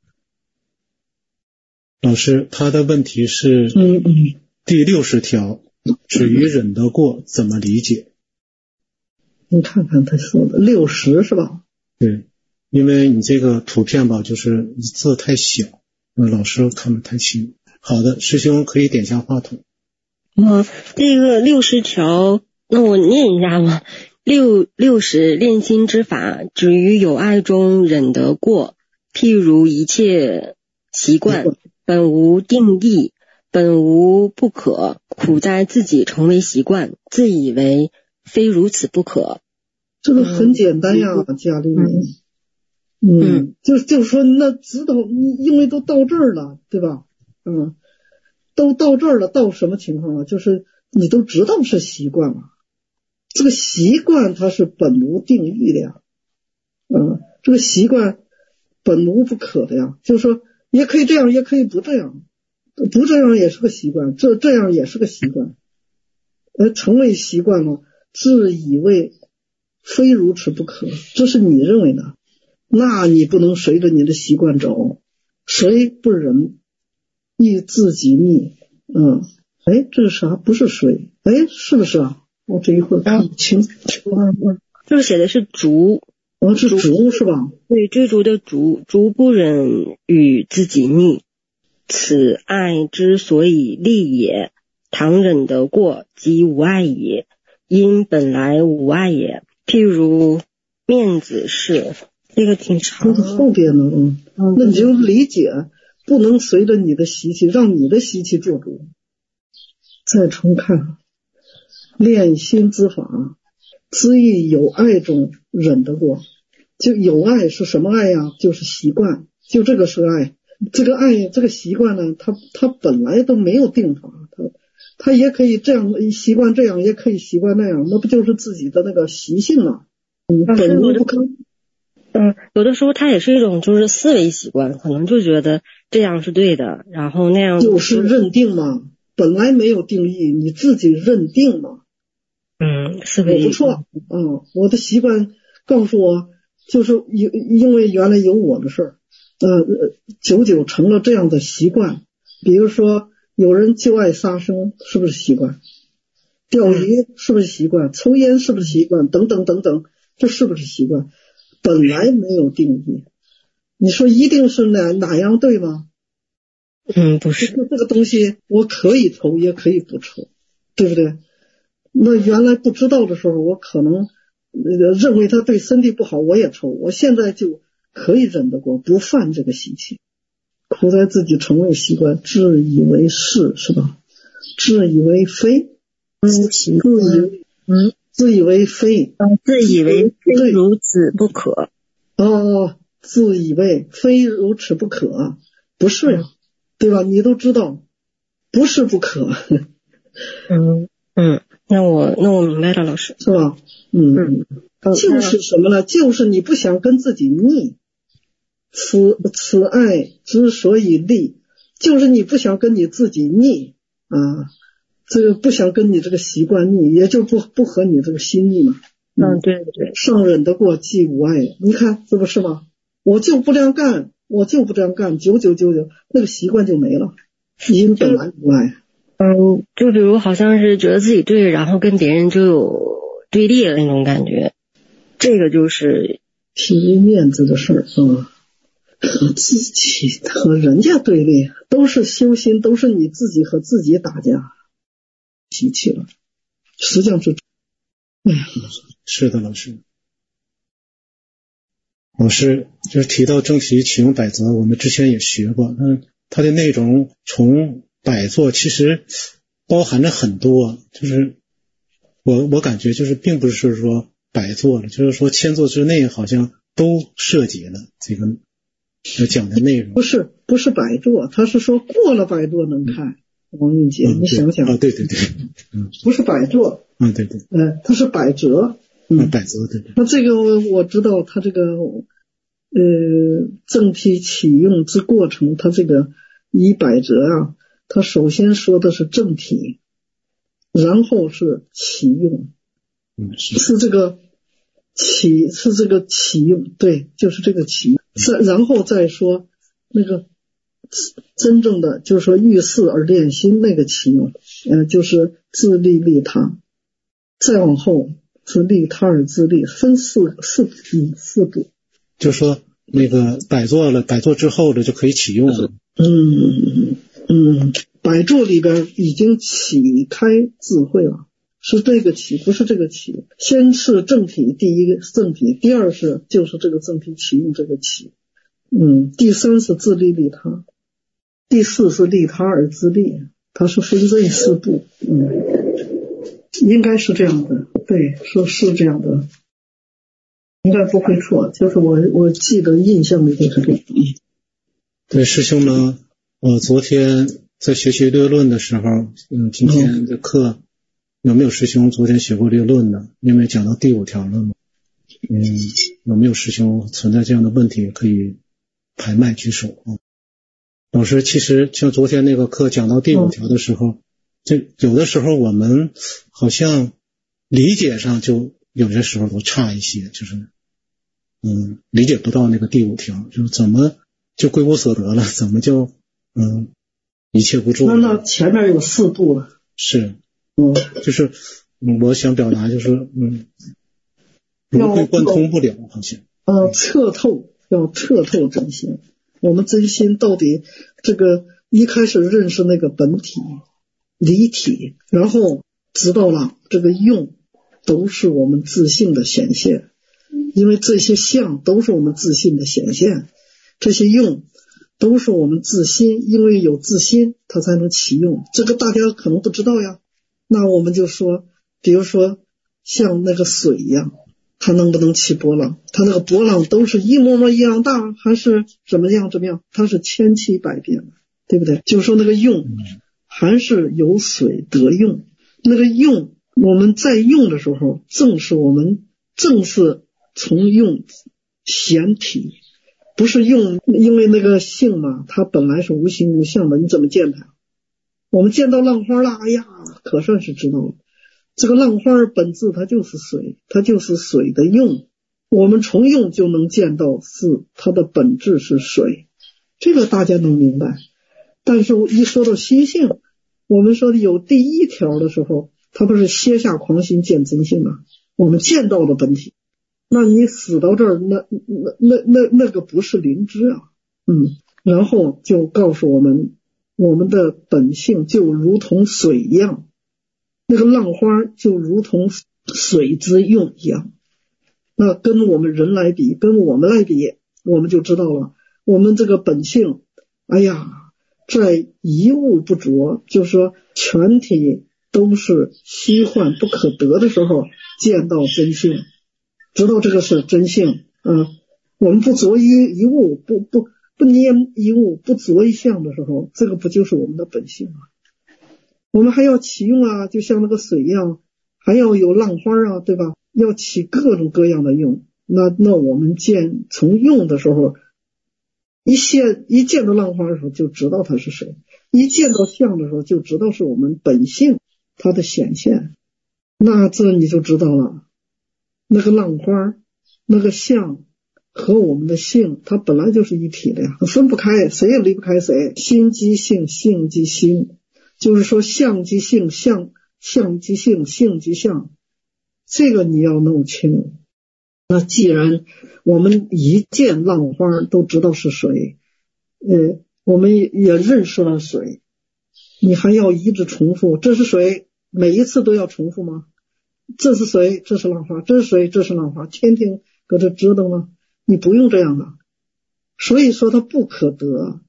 老师，他的问题是， 嗯嗯， 第六十条，止于忍得过，怎么理解？ 你看看他说的六十是吧？ 对，因为你这个图片吧，就是字太小，老师看不太清。好的，师兄可以点下话筒。 嗯，这个六十条，那我念一下吧。六六十炼心之法，止于有爱中忍得过。譬如一切习惯，本无定义，本无不可，苦在自己成为习惯，自以为非如此不可。 这个很简单呀，嗯、家里面，嗯，嗯就就说那知道，因为都到这儿了，对吧？嗯。都到这儿了，到什么情况了？就是你都知道是习惯了，这个习惯它是本无定义的呀，嗯，这个习惯本无不可的呀，就是说也可以这样，也可以不这样，不这样也是个习惯，这这样也是个习惯，而成为习惯了，自以为非如此不可，这是你认为的，那你不能随着你的习惯走，谁不忍亦自己逆，嗯，哎，这是啥？不是水，哎，是不是啊？我这一会儿看不清。 嗯嗯，这个写的是逐， 哦，是逐是吧？ 对，追逐的逐，逐不忍与自己逆，此爱之所以立也。倘忍得过，即无爱也，因本来无爱也。譬如面子事，这个挺长。 后边呢，嗯，那你就理解。不能随着你的习气，让你的习气做主。再重看，炼心之法，之意有爱中忍得过。就有爱是什么爱呀？就是习惯，就这个是爱。这个爱，这个习惯呢，它它本来都没有定法，它它也可以这样习惯，这样也可以习惯那样，那不就是自己的那个习性吗？嗯，本无不可。 嗯，有的时候它也是一种就是思维习惯，可能就觉得这样是对的，然后那样就是认定嘛，本来没有定义，你自己认定嘛。 嗯，思维我不错，嗯，我的习惯告诉我，就是因因为原来有我的事儿，呃，久久成了这样的习惯。比如说，有人就爱杀生，是不是习惯？钓鱼是不是习惯？抽烟是不是习惯？等等等等，这是不是习惯？本来没有定义，你说一定是哪哪样对吗？ 嗯，不是。 这个东西我可以抽，也可以不抽，对不对？那原来不知道的时候，我可能认为它对身体不好，我也抽。我现在就可以忍得过，不犯这个习气。苦在自己成为习惯，自以为是，是吧？自以为非， 嗯， 自以嗯。自以为非， 自以为非如此不可。 哦，自以为非如此不可，不是呀，对吧？你都知道，不是不可。 嗯嗯，那我那我明白了，老师， 是吧？嗯嗯，就是什么呢？就是你不想跟自己腻。此此爱之所以立，就是你不想跟你自己腻啊。这个不想跟你这个习惯腻，也就不不和你这个心腻嘛。 嗯，对对。 上忍得过，即无爱。你看这不是吗？我就不这样干，我就不这样干，久久久久，那个习惯就没了。因本来无爱。 嗯，就比如好像是觉得自己对，然后跟别人就有对立的那种感觉，这个就是体面子的事儿啊。和自己和人家对立，都是修心，都是你自己和自己打架。习气了，实际上是，哎， 是的，老师，老师就是提到正习启用百则，我们之前也学过，那它的内容从百作其实包含着很多，就是我我感觉就是并不是说百作了，就是说千作之内好像都涉及了这个要讲的内容。 不是不是百作，他是说过了百作能看。王运杰、嗯、你想想啊，对对对，嗯， 不是百作， 啊对对， 呃，它是百折，嗯， 啊、百折对对。 那这个我我知道，它这个呃正体启用之过程，它这个以百折啊，它首先说的是正体，然后是启用， 嗯，是是这个启是这个启用，对，就是这个启用，是然后再说那个。真正的就是说遇事而练心那个启用，呃，就是自利利他，再往后是利他而自利，分四四嗯四步。 就说那个百作了，百作之后的就可以启用了。 嗯嗯，百作里边已经启开智慧了，是这个启，不是这个启。先是正体，第一个是正体，第二是就是这个正体启用这个启，嗯，第三是自利利他。第四是利他而自利，它是分这四步，嗯，应该是这样的，对，说是这样的，应该不会错，就是我我记得印象里就是这样。 对，师兄呢，呃，昨天在学习略论的时候，嗯，今天的课、嗯、有没有师兄昨天学过略论的？因为讲到第五条了嘛，嗯，有没有师兄存在这样的问题可以排麦举手啊？老师，其实像昨天那个课讲到第五条的时候，就有的时候我们好像理解上就有些时候都差一些，就是嗯理解不到那个第五条，就是怎么就归无所得了，怎么就嗯一切不住了。 那那前面有四步了。 是， 嗯， 就是我想表达就是嗯融会贯通不了，好像。 呃，彻透，要彻透真心。我们真心到底这个一开始认识那个本体离体，然后知道了这个用都是我们自性的显现，因为这些相都是我们自性的显现，这些用都是我们自心，因为有自心它才能起用，这个大家可能不知道呀。那我们就说比如说像那个水一样，它能不能起波浪？它那个波浪都是一模模一样大，还是怎么样怎么样？它是千奇百变的，对不对？就是说那个用还是由水得用，那个用我们在用的时候，正是我们正是从用显体，不是用，因为那个性嘛，它本来是无形无相的，你怎么见它？我们见到浪花了，哎呀，可算是知道了。这个浪花本质它就是水，它就是水的用，我们从用就能见到是它的本质是水，这个大家能明白。但是一说到心性，我们说的有第一条的时候，它不是歇下狂心见真性啊，我们见到了本体。那你死到这儿，那那那那那个不是灵知啊，嗯，然后就告诉我们，我们的本性就如同水一样。那个浪花就如同水之用一样，那跟我们人来比，跟我们来比，我们就知道了，我们这个本性，哎呀，在一物不着，就是说全体都是虚幻不可得的时候，见到真性，知道这个是真性啊。我们不着一一物，不不不捏一物，不着一相的时候，这个不就是我们的本性吗？我们还要起用啊，就像那个水一样，还要有浪花啊，对吧？要起各种各样的用。那那我们见从用的时候，一见一见到浪花的时候就知道它是水，一见到相的时候就知道是我们本性它的显现。那这你就知道了，那个浪花那个相和我们的性它本来就是一体的呀，分不开，谁也离不开谁。心即性，性即心，就是说相即性，相相即性，性即相，这个你要弄清。那既然我们一见浪花都知道是水，呃，我们也认识了水，你还要一直重复这是水，每一次都要重复吗？这是水，这是浪花，这是水，这是浪花，天天搁这折腾吗？你不用这样的。所以说它不可得，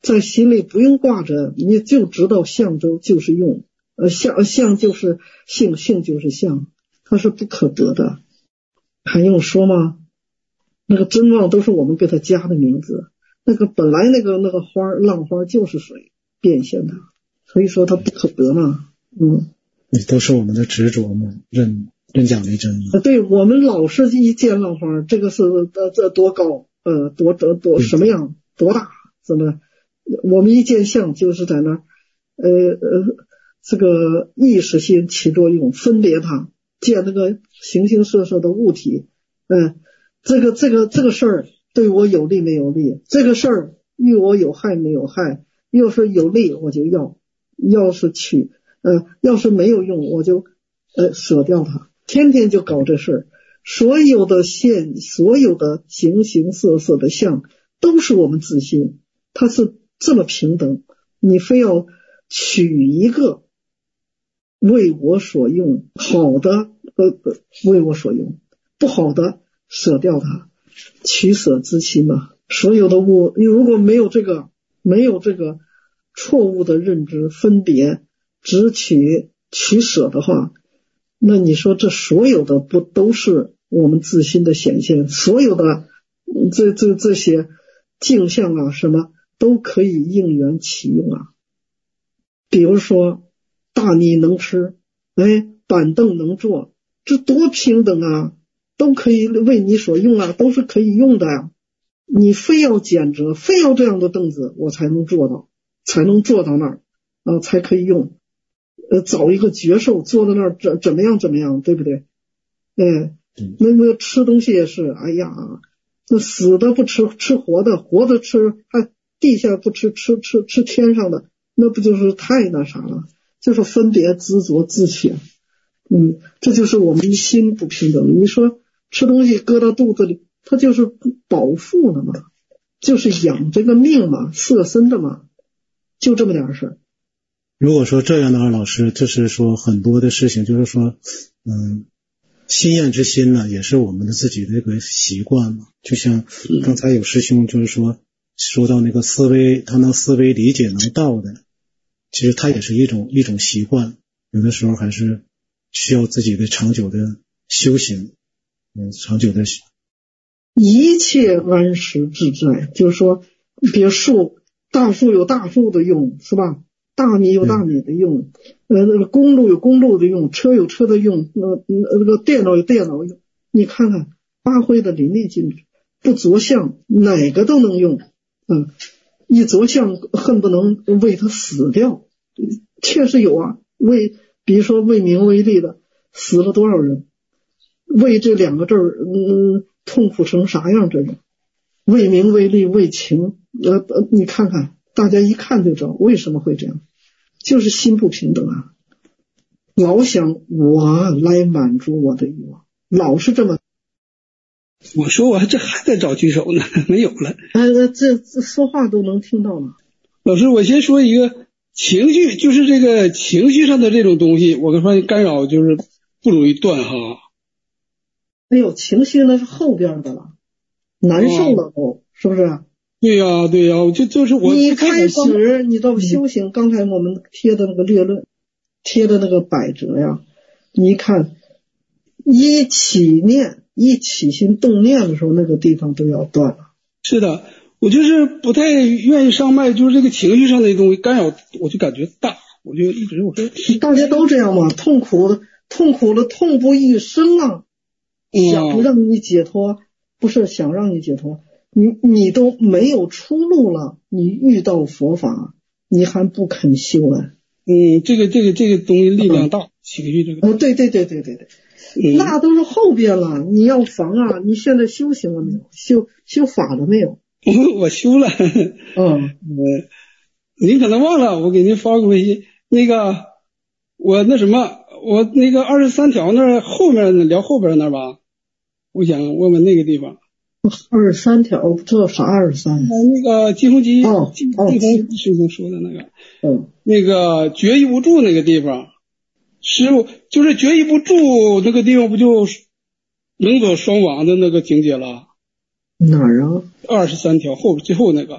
在心里不用挂着，你就知道相就就是用，呃相相就是性，性就是相，它是不可得的，还用说吗？那个真妄都是我们给它加的名字，那个本来那个那个花浪花就是水变现的，所以说它不可得嘛。嗯， 都是我们的执着嘛，认认假为真嘛。 对，我们老是一见浪花，这个是呃这多高，呃多多多什么样，多大，怎么？我们一见相就是在那儿，呃呃，这个意识心起作用，分别它，见那个形形色色的物体，嗯、呃，这个这个这个事儿对我有利没有利？这个事儿与我有害没有害？要是有利我就要，要是取，呃，要是没有用我就呃舍掉它。天天就搞这事儿，所有的现，所有的形形色色的相，都是我们自心，它是这么平等，你非要取一个为我所用，好的呃为我所用，不好的舍掉它，取舍之心嘛。所有的物如果没有这个没有这个错误的认知分别，只取取舍的话，那你说这所有的不都是我们自心的显现？所有的这这这些镜像啊什么都可以应缘起用啊。比如说大米能吃，哎，板凳能坐，这多平等啊，都可以为你所用啊，都是可以用的呀、啊。你非要拣择，非要这样的凳子我才能做到，才能做到那儿啊，才可以用。呃，找一个绝兽坐在那儿怎怎么样怎么样，对不对？哎，那个吃东西也是，哎呀，那死的不吃，吃活的，活的吃，还地下不吃，吃吃吃天上的，那不就是太那啥了？就是分别执着自取，嗯，这就是我们心不平等。你说吃东西搁到肚子里，它就是饱腹的嘛，就是养这个命嘛，色身的嘛，就这么点事儿。 如果说这样的话，老师，就是说很多的事情，就是说，嗯，心验之心呢，也是我们的自己的一个习惯嘛。就像刚才有师兄就是说，说到那个思维，他能思维理解能到的，其实它也是一种一种习惯，有的时候还是需要自己的长久的修行，嗯，长久的。 一切安实自在，就是说，比如树，大树有大树的用，是吧？大米有大米的用，呃，那个公路有公路的用，车有车的用，呃，那个电脑有电脑用。你看看，发挥的淋漓尽致，不着相，哪个都能用。嗯，一着相，恨不能为他死掉。确实有啊，为比如说为名为利的，死了多少人？为这两个字儿，嗯，痛苦成啥样？这个为名为利为情，呃呃，你看看。大家一看就知道为什么会这样，就是心不平等啊，老想我来满足我的欲望，老是这么。 我说我这还在找举手呢，没有了。 呃，这这说话都能听到了。 老师，我先说一个情绪，就是这个情绪上的这种东西，我跟发现干扰就是不容易断哈。 哎呦，情绪那是后边的了，难受了都，哦、是不是？ 对呀、啊，对呀、啊，就就是我。 你开始，你到修行，嗯、刚才我们贴的那个略论，贴的那个百折呀，你看，一起念，一起心动念的时候，那个地方都要断了。 是的，我就是不太愿意上麦，就是这个情绪上的东西干扰，我就感觉大，我就一直我说， 大家都这样嘛，痛苦的，痛苦的，痛不欲生啊，想让你解脱，不是想让你解脱。你你都没有出路了，你遇到佛法，你还不肯修啊？ 嗯，这个这个这个东西力量大，情绪这个。 哦，对对对对对对，嗯、那都是后边了。你要防啊！你现在修行了没有？修修法了没有？ 我我修了。 嗯， 我您可能忘了，我给您发个微信。那个我那什么，我那个二十三条那后面聊后边那吧，我想问问那个地方。 二十三条，我不知道啥二十三。 那个季鸿基， 哦季鸿基师兄说的那个， 嗯， 那个决意不住那个地方，师傅就是决意不住那个地方，不就能走双亡的那个境界了？ 哪儿啊？ 二十三条后最后那个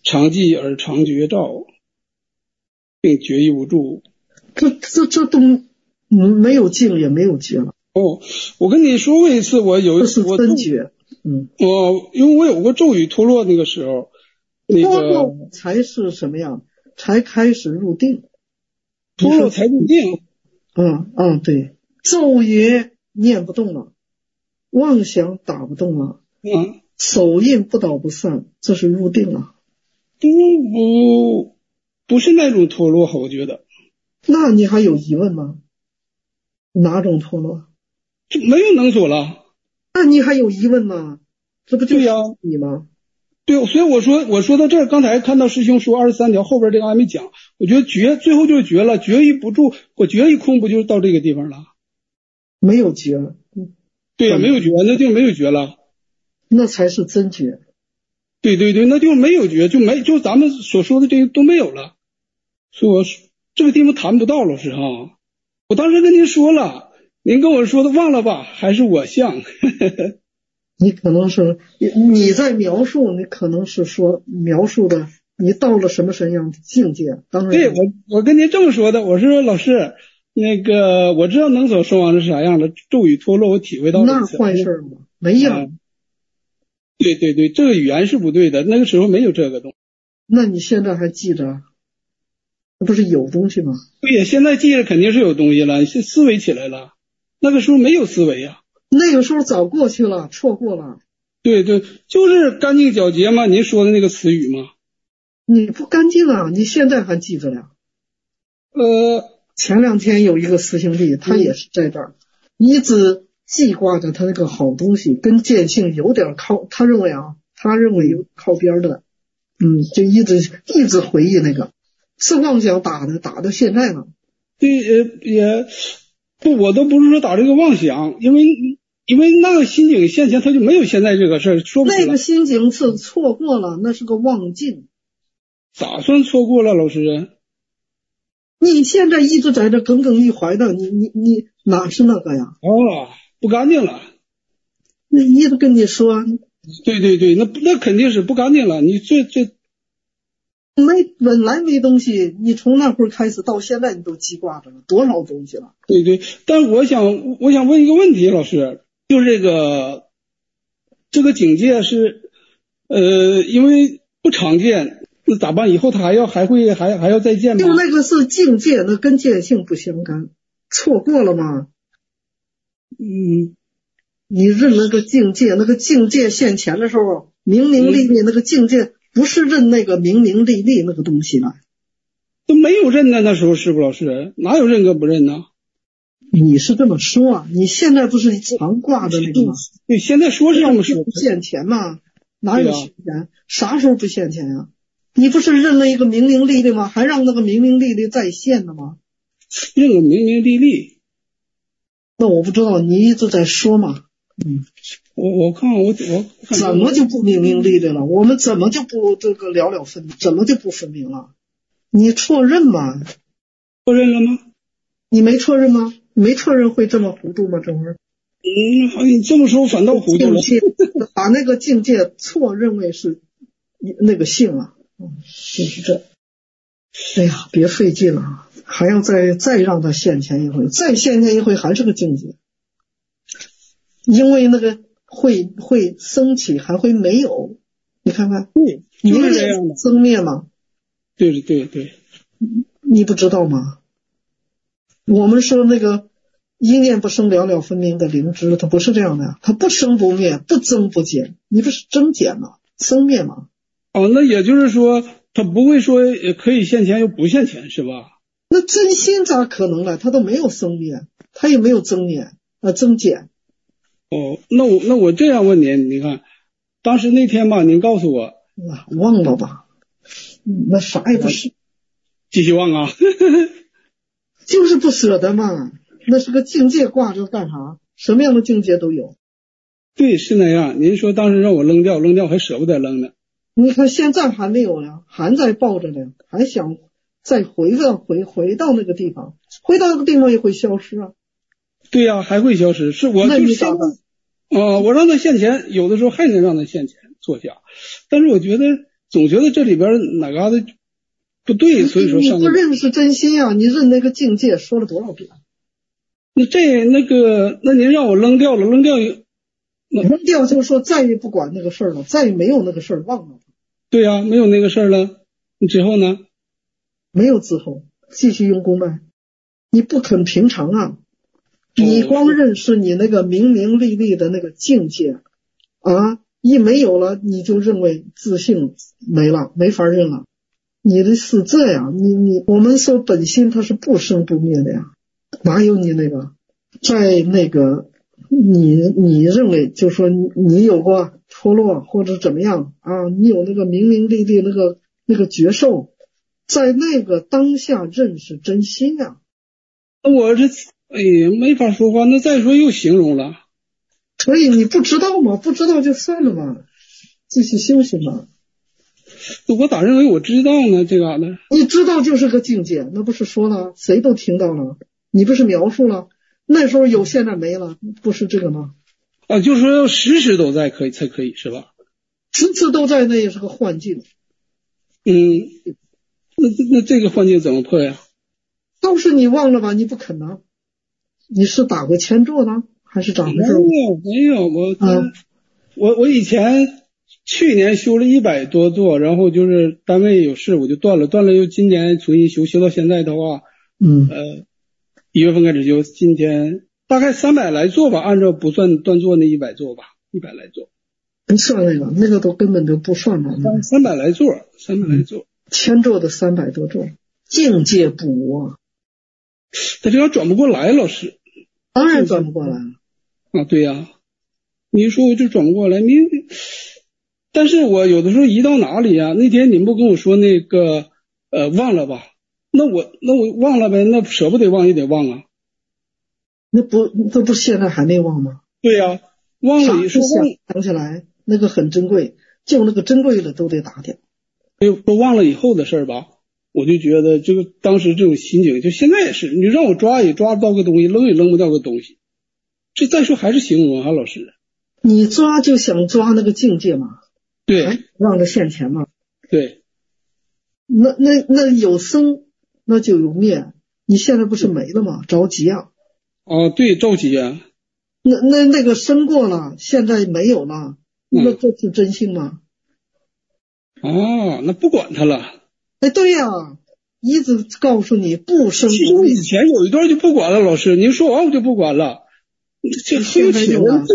常记而常觉照，并觉意无助。 这这这都没有静也没有觉了。 哦，我跟你说过一次，我有一次我真觉，嗯， 哦，因为我有过咒语脱落那个时候，那个脱落才是什么样？才开始入定， 脱落才入定。 嗯嗯，对，咒语念不动了，妄想打不动了， 嗯， 手印不倒不散，这是入定了。 不不不是那种脱落，我觉得。 那你还有疑问吗？哪种脱落？ 就没有能所了。 那你还有疑问吗？这不就是你吗？ 对，所以我说我说到这儿，刚才看到师兄说二十三条后边这个还没讲，我觉得觉最后就是觉了，觉一不住，我觉一空，不就是到这个地方了？ 没有觉。 对呀、啊，没有觉，那就没有觉了。 那才是真觉。 对对对，那就没有觉，就没就咱们所说的这个都没有了。所以我这个地方谈不到，老师哈。我当时跟您说了，您跟我说的忘了吧？还是我像？ 你可能是你在描述，你可能是说描述的你到了什么什么样的境界？当然， 对我我跟您这么说的，我说老师，那个我知道能所说完是啥样的，咒语脱落我体会到了。 那坏事吗？没有、嗯。 对对对，这个语言是不对的，那个时候没有这个东西。 那你现在还记着？那不是有东西吗？ 对呀，现在记着肯定是有东西了，是思维起来了。那个时候没有思维呀。 那个时候早过去了，错过了。 对对，就是干净皎洁嘛，您说的那个词语嘛。 你不干净啊，你现在还记着了。 呃， 前两天有一个师兄弟，他也是在这儿、嗯、一直记挂着他那个好东西，跟见性有点靠，他认为啊，他认为有靠边的，嗯，就一直一直回忆那个，是妄想打的，打到现在了。 对，呃，也不，我都不是说打这个妄想，因为因为那个心境现前，他就没有现在这个事儿，说不出来。 那个心境是错过了，那是个妄境。 咋算错过了，老师？ 你现在一直在这耿耿于怀的，你你你哪是那个呀？ 哦，不干净了。 那一直跟你说。 对对对，那那肯定是不干净了。你这这没本来没东西，你从那会儿开始到现在，你都记挂着了多少东西了？ 对对，但我想我想问一个问题，老师，就是这个这个警戒是呃，因为不常见。那咋办？以后他还要还会还还要再见吗？ 就那个是境界，那跟见性不相干，错过了吗？ 嗯， 你认那个境界，那个境界现前的时候，明明历历，那个境界不是认那个明明历历那个东西了， 都没有认呢。那时候师傅老师哪有认跟不认呢？ 你是这么说啊？你现在不是常挂着那个吗？ 对，现在说是这么说， 不现前嘛？哪有现前？啊、啥时候不现前啊？你不是认了一个明明历历吗？还让那个明明历历再现了吗？ 认个明明历历， 那我不知道，你一直在说嘛。嗯， 我我看我我怎么就不明明历历了？我们怎么就不这个了了分明？怎么就不分明了？你错认吗？ 错认了吗？ 你没错认吗？没错认会这么糊涂吗？这会儿？ 嗯，你这么说反倒糊涂了。 把那个境界错认为是那个性啊。嗯，就是这。哎呀，别费劲了，还要再再让他现前一回，再现前一回还是个境界，因为那个会会升起，还会没有。你看看， 对，就是这样的生灭嘛。 对对对， 你不知道吗？我们说那个一念不生，了了分明的灵知，它不是这样的，它不生不灭，不增不减，你不是增减吗？生灭吗？ 哦，那也就是说，他不会说可以现前又不现前，是吧？ 那真心咋可能了？他都没有生灭，他也没有增减呃增减。 哦，那我那我这样问您，你看，当时那天吧，您告诉我， 啊，忘了吧？那啥也不是， 继续忘啊， 就是不舍得嘛。那是个境界挂着干啥？什么样的境界都有。 对，是那样。您说当时让我扔掉，扔掉还舍不得扔呢。 你看现在还没有呢，还在抱着呢，还想再回到回回到那个地方，回到那个地方也会消失啊。 对呀、啊，还会消失。是我就现在，呃，我让他现前，有的时候还能让他现前坐下，但是我觉得总觉得这里边哪嘎达不对，所以说上你不认识真心啊，你认那个境界说了多少遍？ 那这那个那您让我扔掉了，扔掉扔掉就是说再也不管那个事儿了，再也没有那个事儿，忘了。 对呀、啊，没有那个事儿了。你之后呢？ 没有之后，继续用功呗。你不肯平常啊，你光认识你那个明明利利的那个境界啊，一没有了，你就认为自信没了，没法认了。你的是这样，你你我们说本心它是不生不灭的呀，哪有你那个在那个你你认为就说你你有过脱落或者怎么样啊，你有那个明明利利那个那个觉受，在那个当下认识真心啊。 我这哎呀没法说话，那再说又形容了。 所以你不知道吗？不知道就算了吧，继续修行吧。 我咋认为我知道呢？这嘎达你知道就是个境界，那不是说了，谁都听到了，你不是描述了，那时候有，现在没了，不是这个吗？ 啊，就是说要时时都在可以才可以是吧？ 时时都在，那也是个幻境。 嗯，那那这个幻境怎么破呀？ 倒是你忘了吧，你不肯呢？你是打过前座呢，还是咋回事？ 没有没有，我、 啊、 我我以前去年修了一百多座，然后就是单位有事我就断了，断了又今年重新修，修到现在的话， 嗯呃，一月份开始修，今天大概三百来座吧，按照不算断座那一百座吧，一百来座。 不算那个，那个都根本就不算了。 三三百来座，三百来座， 千座的三百多座，境界不无啊。 他这样转不过来，老师。 当然转不过来了。 啊，对呀、啊，你一说我就转不过来，你，但是我有的时候一到哪里啊，那天你们不跟我说那个呃忘了吧？那我那我忘了呗，那舍不得忘也得忘啊。 那不那不现在还没忘吗？ 对呀、啊，忘了也是想想起来，那个很珍贵，就那个珍贵的都得打掉。 都都忘了以后的事儿吧。我就觉得这个当时这种心情，就现在也是，你让我抓也抓不到个东西，扔也扔不掉个东西。这再说还是形容啊，老师。 你抓就想抓那个境界嘛， 对， 让它现前嘛。 对， 那那那有生，那就有灭。你现在不是没了吗？着急啊！ 啊，对，着急啊。 那那那个生过了，现在没有了，那这是真心吗？ 哦，那不管它了。 哎，对呀、啊，一直告诉你不生其实我以前有一段就不管了，老师，您说完我就不管了。这现在有了，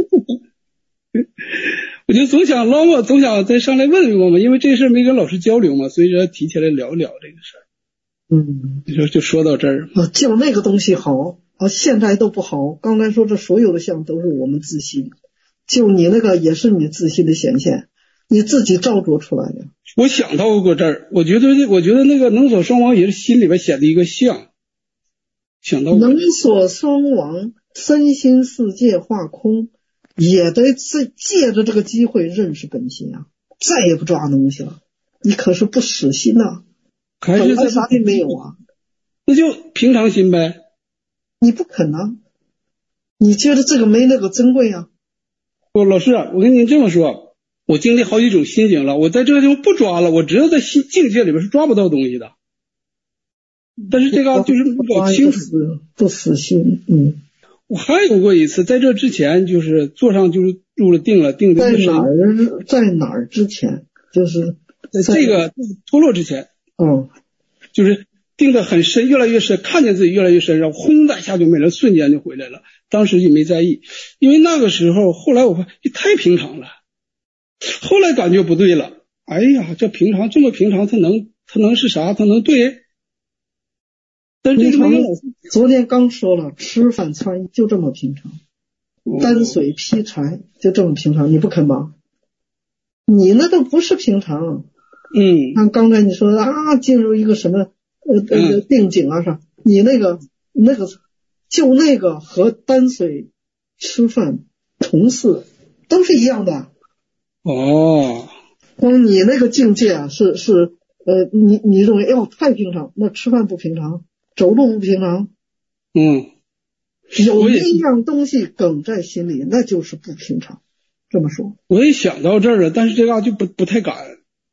我就总想捞嘛，总想再上来问问我嘛，因为这事没跟老师交流嘛，所以说提起来聊一聊这个事儿。 嗯， 你说就说到这儿啊，就那个东西好啊，现在都不好。刚才说这所有的相都是我们自心，就你那个也是你自心的显现，你自己造作出来的。 我想到过这儿，我觉得我觉得那个能所双亡也是心里边显的一个相。想到能所双亡，身心世界化空，也得借借着这个机会认识本心啊！再也不抓东西了，你可是不死心呐、啊， 还是在啥也没有啊？ 那就平常心呗。 你不肯啊？你觉得这个没那个珍贵啊？ 不，老师，我跟您这么说，我经历好几种心境了，我在这个地方不抓了，我知道在心境界里边是抓不到东西的。但是这个就是比较清楚， 不死心。嗯， 我还有过一次，在这之前就是坐上就是入了定了，定的在哪儿？在哪儿之前？就是在这个脱落之前。 嗯， 就是定得很深，越来越深，看见自己越来越深，然后轰的一下就没了，瞬间就回来了。当时也没在意，因为那个时候，后来我发现太平常了，后来感觉不对了。哎呀，这平常这么平常，它能它能是啥？它能对？但是这个昨天刚说了，吃饭穿衣就这么平常，担水劈柴就这么平常，你不肯吧？你那都不是平常。 嗯， 像刚才你说啊，进入一个什么呃呃定境啊啥，你那个那个就那个和担水吃饭同事都是一样的。 哦， 光你那个境界啊，是是呃，你你认为哎呦太平常，那吃饭不平常。走路不平常， 嗯， 有一样东西梗在心里，那就是不平常。这么说， 我也想到这儿了，但是这个就不不太敢。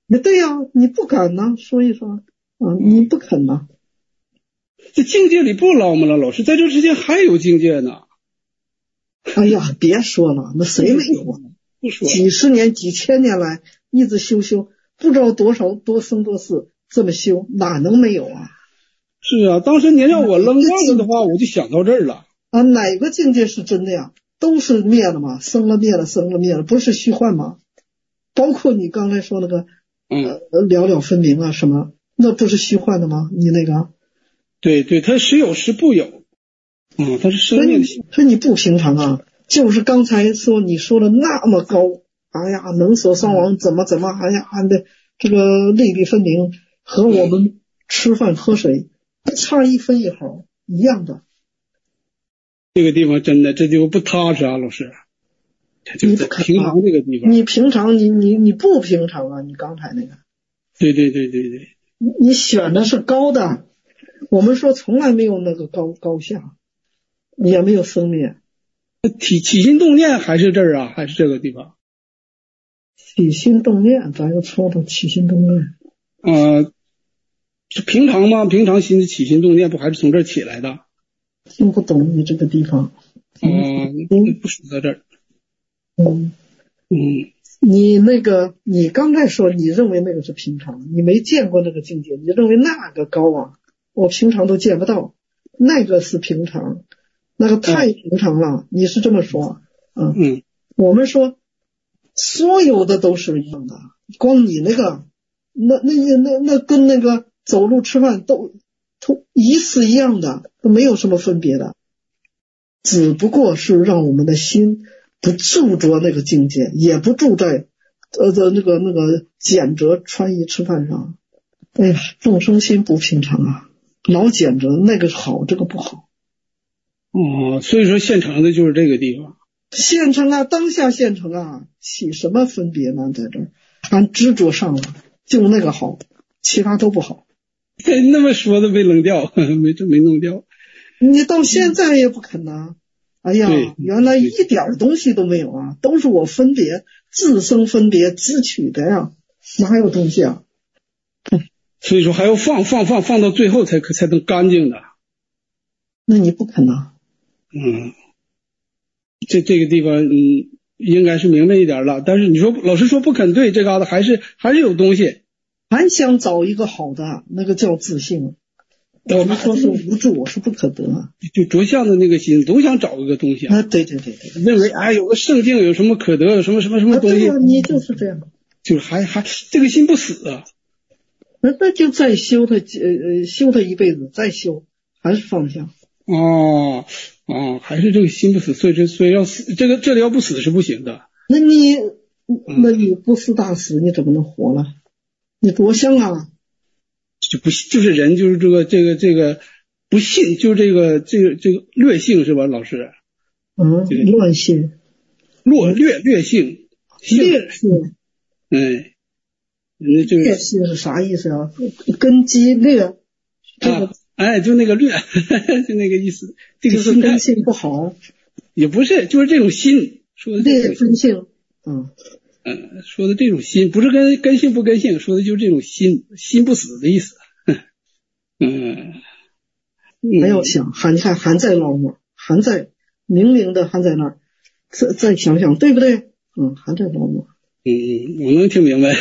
那对呀、啊，你不敢呢，说一说啊，你不肯呢。 这境界里不捞吗了，老师，在这之前还有境界呢。 哎呀，别说了，那谁没有啊？ 不说， 几十年、几千年来一直修修，不知道多少多生多世这么修，哪能没有啊？ 是啊，当时您让我愣忘了的话，我就想到这儿了。 啊，哪个境界是真的呀？都是灭了嘛，生了灭了，生了灭了，不是虚幻吗？包括你刚才说那个， 嗯， 呃，了了分明啊，什么，那不是虚幻的吗？你那个， 对对，它时有时不有，嗯，它是生命性。 所以你不平常啊，就是刚才说你说的那么高，哎呀，能所双亡，怎么怎么，哎呀，的这个粒粒分明，和我们吃饭喝水差一分一毫一样的。 这个地方真的这就不踏实啊，老师。 你不可平常这个地方， 你平常你你你不平常啊！你刚才那个， 对对对对对， 你选的是高的，我们说从来没有那个高高下，也没有生灭。 起起心动念还是这儿啊，还是这个地方？ 起心动念，咱又说到起心动念。 呃，是平常吗？平常心的起心动念不还是从这儿起来的？ 听不懂你这个地方。 哦、呃，不属在这儿。 嗯嗯， 你那个，你刚才说你认为那个是平常，你没见过那个境界，你认为那个高啊，我平常都见不到，那个是平常，那个太平常了，嗯、你是这么说？嗯嗯， 我们说所有的都是一样的，光你那个，那那那那跟那个走路吃饭都都一式一样的，都没有什么分别的，只不过是让我们的心不住着那个境界，也不住在呃的那个那个捡着穿衣吃饭上。哎呀，众生心不平常啊，老捡着那个好，这个不好。 哦，所以说现成的就是这个地方。 现成啊，当下现成啊，起什么分别呢？在这儿，俺执着上了，就那个好，其他都不好。 那么说的没扔掉，没这没弄掉。 你到现在也不肯呐。哎呀，原来一点东西都没有啊，都是我分别自生分别自取的呀，哪有东西啊？ 所以说还要放放放放到最后才可才能干净的。 那你不肯呐？ 嗯，这这个地方嗯应该是明白一点了，但是你说老师说不肯对，这嘎达还是还是有东西， 还想找一个好的，那个叫自信。我们说是无助，是不可得。 就着相的那个心，总想找一个东西啊，对对对对， 认为哎有个圣境，有什么可得，有什么什么什么东西。 啊、对啊，你就是这样， 就是还还这个心不死啊。 那那就再修他呃修他一辈子，再修还是放下。 哦哦，还是这个心不死，所以这所以要死，这个这里要不死是不行的。 那你那你不死大死，你怎么能活了？你多香啊！ 就不就是人就是这个这个这个不信，就是这个这个这个劣性是吧，老师？ 嗯，乱性， 弱劣劣性， 劣性， 哎，那就劣性是啥意思啊？根基劣，这个、 啊、哎，就那个劣，就那个意思。这个就是根性不好， 也不是，就是这种心说的劣根性，嗯。 嗯，说的这种心不是跟根性不根性，说的就是这种心心不死的意思。嗯， 没有想，还你看还在捞摸，还在明明的还在那儿，再再想想，对不对？嗯，还在捞摸。 嗯，我能听明白。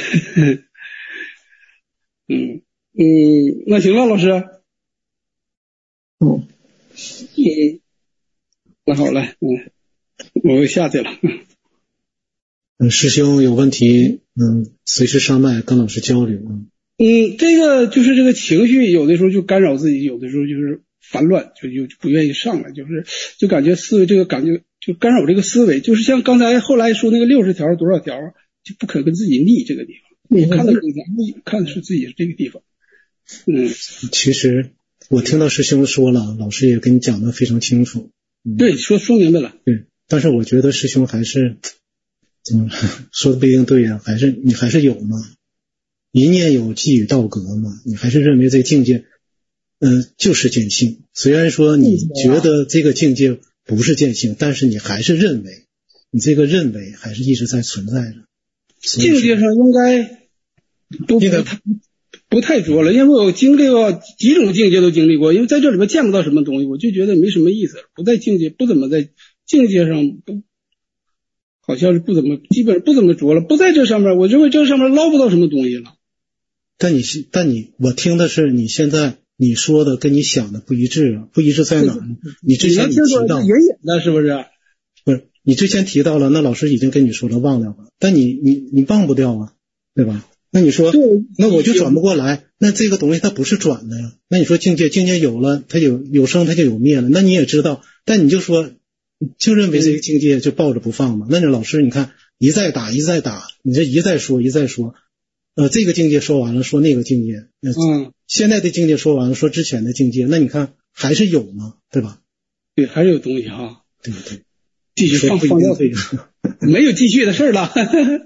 嗯嗯，那行了，老师。 嗯嗯，那好了，嗯，我下去了。 嗯，师兄有问题，嗯，随时上麦跟老师交流。 嗯，这个就是这个情绪，有的时候就干扰自己，有的时候就是烦乱，就就不愿意上来，就是就感觉思维这个感觉就干扰这个思维，就是像刚才后来说那个六十条多少条，就不可跟自己逆这个地方，看的更加逆，看的是自己这个地方。嗯， 其实我听到师兄说了，老师也跟你讲的非常清楚。 嗯、对，说说明白了。 对，但是我觉得师兄还是。怎么说的不一定对呀、啊？还是你还是有嘛？一念有即与道格嘛？你还是认为这个境界，嗯、呃，就是见性。虽然说你觉得这个境界不是见性，但是你还是认为，你这个认为还是一直在存在着。 境界上应该都不太不太着了，因为我经历过几种境界都经历过，因为在这里面见不到什么东西，我就觉得没什么意思了，不在境界，不怎么在境界上不，好像是不怎么，基本不怎么着了，不在这上面，我认为这上面捞不到什么东西了。 但你但你我听的是你现在你说的跟你想的不一致啊，不一致在哪呢？你之前你提到隐隐的是不是？ 不是，你之前提到了，那老师已经跟你说了忘掉了，但你你你忘不掉啊，对吧？那你说，那我就转不过来，那这个东西它不是转的呀。那你说境界，境界有了，它有有生，它就有灭了。那你也知道，但你就说，就认为这个境界就抱着不放嘛。那这老师，你看一再打，一再打，你这一再说，一再说，呃，这个境界说完了，说那个境界， 嗯，现在的境界说完了，说之前的境界，那你看还是有吗？对吧？ 对，还是有东西哈。 对对， 继续放放掉这个，没有继续的事了。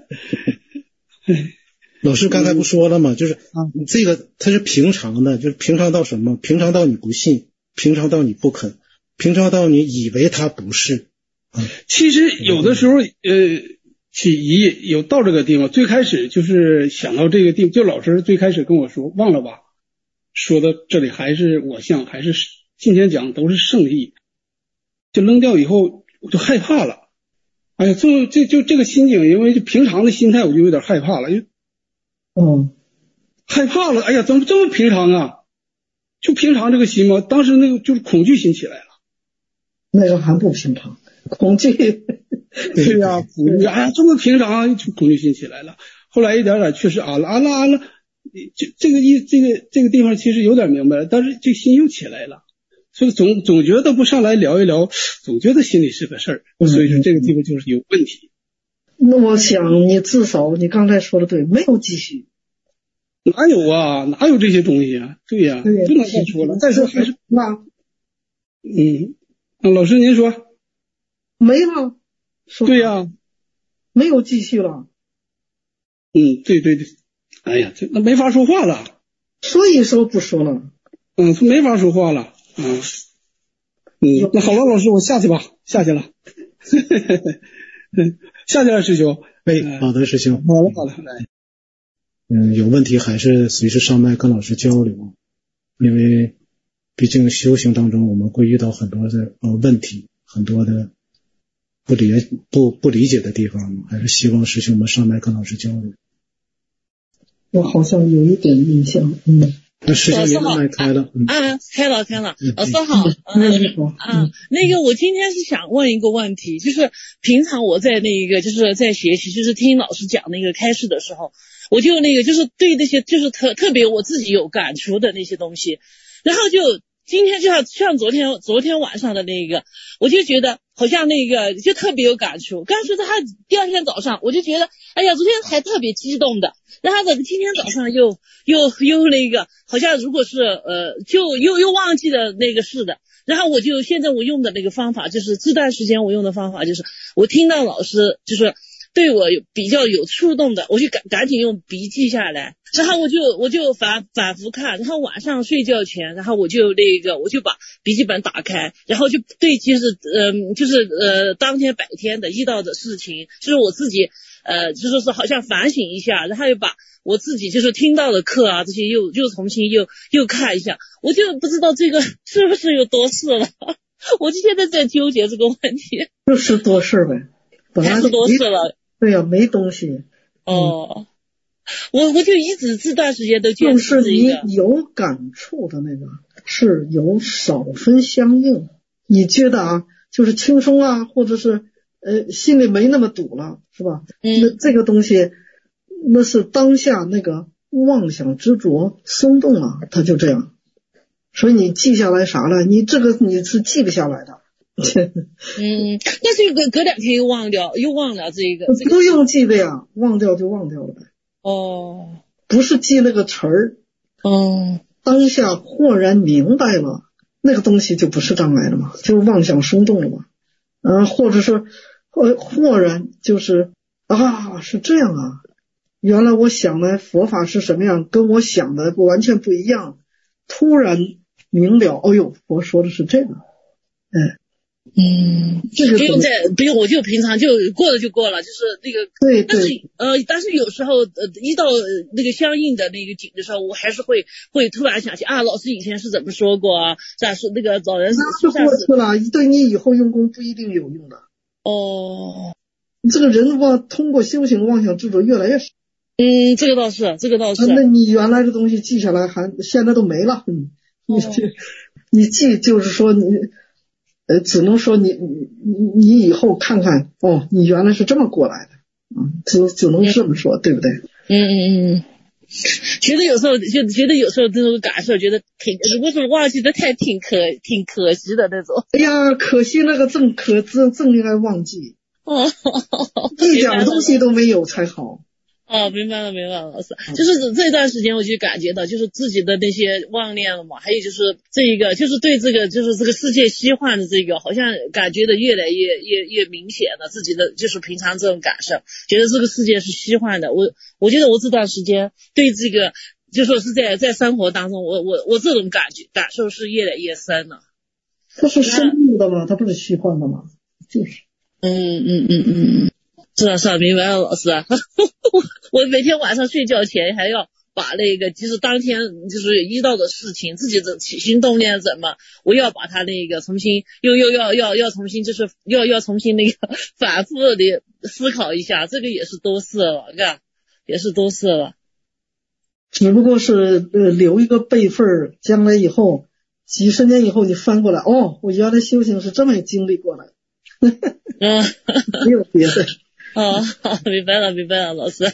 老师刚才不说了吗？就是这个它是平常的，就是平常到什么？平常到你不信，平常到你不肯，平常到你以为它不是。啊、 其实有的时候，呃，起疑有到这个地方，最开始就是想到这个地方，就老师最开始跟我说，忘了吧，说到这里还是我相，还是今天讲都是圣意，就扔掉以后我就害怕了。哎呀，就这就这个心境，因为就平常的心态我就有点害怕了，因为。 嗯， 害怕了，哎呀，怎么这么平常啊？就平常这个心嘛，当时那个就是恐惧心起来了。 那个还不平常，恐惧。 对呀、啊，恐惧，哎呀，这么平常，就恐惧心起来了。后来一点点确实啊了啊了啊了，这这个一这个这个地方其实有点明白了，但是这心又起来了，所以总总觉得不上来聊一聊，总觉得心里是个事儿，所以说这个地方就是有问题。 那我想你至少你刚才说的对，没有继续。 哪有啊？哪有这些东西啊？对呀、啊，不能再说了。再说还是那， 嗯，那老师您说没了？ 对呀、啊， 没有继续了。 嗯，对对对，哎呀，这那没法说话了。 所以说不说了。 嗯，没法说话了。嗯，嗯，那好了，老师，我下去吧，下去了。下去了，师兄。 哎，好的，师兄。 好了，好了，来。 嗯，有问题还是随时上麦跟老师交流，因为毕竟修行当中我们会遇到很多的呃问题，很多的不理不不理解的地方，还是希望师兄们上麦跟老师交流。 我好像有一点印象，嗯。 那师兄您的麦开了， 嗯、啊，开了开了，老师好， 嗯， 啊，那个我今天是想问一个问题，就是平常我在那个就是在学习，就是听老师讲那个开示的时候，我就那个就是对那些就是特特别我自己有感触的那些东西，然后就今天就像像昨天昨天晚上的那个，我就觉得好像那个就特别有感触。刚说他第二天早上，我就觉得哎呀，昨天还特别激动的，然后怎么今天早上又又又那个好像如果是呃就又又忘记了那个是的。然后我就现在我用的那个方法就是这段时间我用的方法就是我听到老师就是对我比较有触动的，我就赶赶紧用笔记下来，然后我就我就反反复看，然后晚上睡觉前，然后我就那个我就把笔记本打开，然后就对就是呃就是呃当天白天的遇到的事情，就是我自己呃就说是好像反省一下，然后又把我自己就是听到的课啊这些又又重新又又看一下，我就不知道这个是不是有多事了，我就现在在纠结这个问题。 就是多事呗，本来是多事了。 对呀、啊，没东西。 哦，我我就一直这段时间都坚持就是你有感触的那个是有少分相应，你觉得啊，就是轻松啊，或者是呃心里没那么堵了，是吧？ 嗯， 那这个东西那是当下那个妄想执着松动啊，它就这样。所以你记下来啥了？你这个你是记不下来的。 嗯，但是隔隔两天又忘掉，又忘了这个。这个、 不用记的呀，忘掉就忘掉了呗。 哦， 不是记那个词儿。 哦， 当下豁然明白了，那个东西就不是障碍了嘛，就是妄想松动了嘛。嗯、呃，或者是呃豁然就是啊，是这样啊，原来我想的佛法是什么样，跟我想的完全不一样。突然明了，哦呦，佛说的是这个，哎。 嗯， 这个不用再不用，我就平常就过了就过了，就是那个对对， 但是呃，但是有时候呃，一到那个相应的那个景的时候，我还是会会突然想起啊，老师以前是怎么说过啊？是啊，是那个早人那是过去了，对你以后用功不一定有用的。 哦， 这个人妄通过修行妄想执着越来越少。 嗯，这个倒是，这个倒是。 那你原来的东西记下来还现在都没了，嗯，你这、哦、你记就是说你。呃，只能说你你你以后看看哦，你原来是这么过来的，嗯，只只能这么说，对不对？ 嗯嗯嗯，觉得有时候就觉得有时候这种感受，觉得挺，为什么忘记的太挺可挺可惜的那种。 哎呀，可惜那个正可正正应该忘记， 哦， 一点东西都没有才好。 哦，明白了，明白了，老师，就是这段时间我就感觉到，就是自己的那些妄念了嘛，还有就是这一个，就是对这个，就是这个世界虚幻的这个，好像感觉的越来越越越明显了，自己的就是平常这种感受，觉得这个世界是虚幻的。我我觉得我这段时间对这个，就说是在在生活当中，我我我这种感觉感受是越来越深了。 它是生命的吗？它不是虚幻的吗？就是。 嗯嗯嗯嗯。是啊是啊，明白了，老师。我我每天晚上睡觉前还要把那个，就是当天就是遇到的事情，自己的起心动念怎么，我要把它那个重新又又要要要重新就是要要重新那个反复的思考一下，这个也是多事了，干也是多事了。 只不过是呃留一个备份，将来以后几十年以后你翻过来，哦，我原来修行是这么经历过来的。 嗯， 没有别的。 哦，明白了，明白了，老师。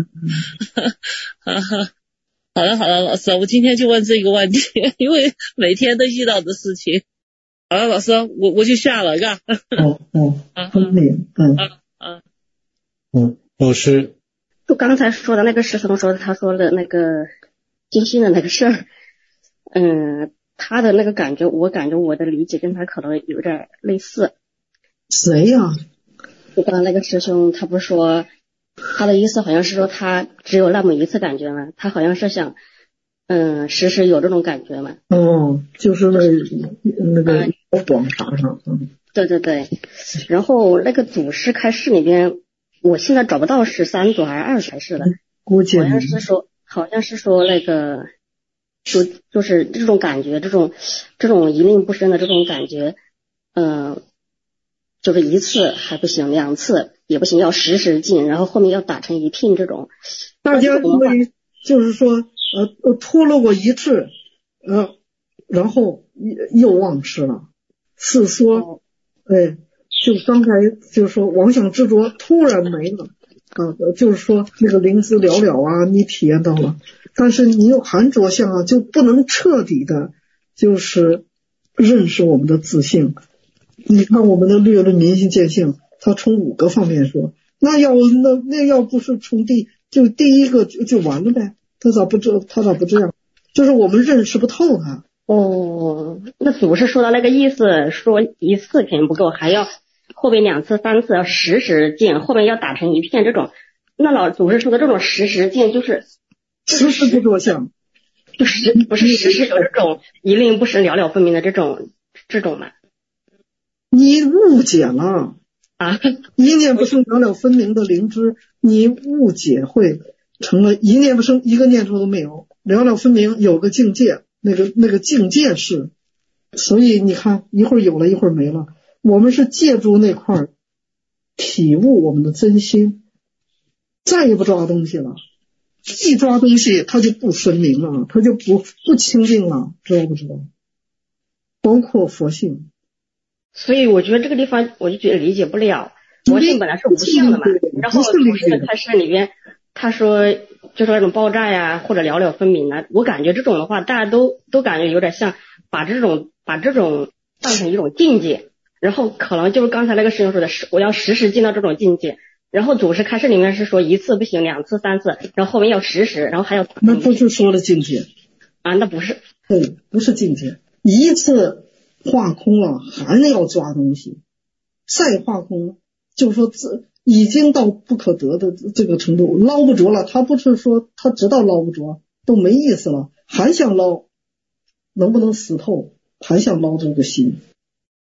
好了，好了，老师，我今天就问这个问题，因为每天都遇到的事情。好了，老师，我我就下了，嘎。 哦哦，分明，嗯嗯嗯，老师， 就刚才说的那个师兄说的，他说的那个金星的那个事儿，嗯，他的那个感觉，我感觉我的理解跟他可能有点类似。 谁呀？ 就刚刚那个师兄，他不是说他的意思好像是说他只有那么一次感觉吗？他好像是想嗯时时有这种感觉嘛。 哦，就是那那个广场上，嗯， 对对对。然后那个祖师开示里边，我现在找不到是三组还是二开示了， 估计好像是说好像是说那个就就是这种感觉，这种这种一令不生的这种感觉，嗯、呃。就是一次还不行，两次也不行，要时时进，然后后面要打成一片这种。 大家因为就是说，呃，脱落过一次，呃，然后又忘失了，是说，哎，就刚才就是说妄想执着突然没了啊，就是说那个灵芝了了啊，你体验到了，但是你有含着相啊，就不能彻底的，就是认识我们的自性。你看我们的略论明心见性，他从五个方面说，那要那那要不是从第就第一个就就完了呗，他咋不这他咋不这样？就是我们认识不透他。 哦，那祖师说的那个意思，说一次肯定不够，还要后边两次三次要时时见，后面要打成一片这种。那老祖师说的这种时时见，就是时时不着相， 就时不是时时有这种一令不时了了分明的这种这种嘛。 你误解了啊！ 一念不生了了分明的灵芝，你误解会成了一念不生，一个念头都没有，了了分明有个境界，那个那个境界是，所以你看一会儿有了一会儿没了，我们是借助那块体悟我们的真心，再也不抓东西了，一抓东西它就不分明了，它就不不清净了，知道不知道？包括佛性。 所以我觉得这个地方我就觉得理解不了，佛性本来是无相的嘛，然后祖师的开示里边他说就说那种爆炸呀或者了了分明啊，我感觉这种的话大家都都感觉有点像把这种把这种当成一种境界，然后可能就是刚才那个师兄说的我要时时进到这种境界，然后祖师开示里面是说一次不行两次三次，然后后面要时时，然后还要那不是说了境界啊？那不是， 对，不是境界，一次化空了还要抓东西，再化空就是说自已经到不可得的这个程度，捞不着了，他不是说他知道捞不着都没意思了，还想捞，能不能死透，还想捞这个心。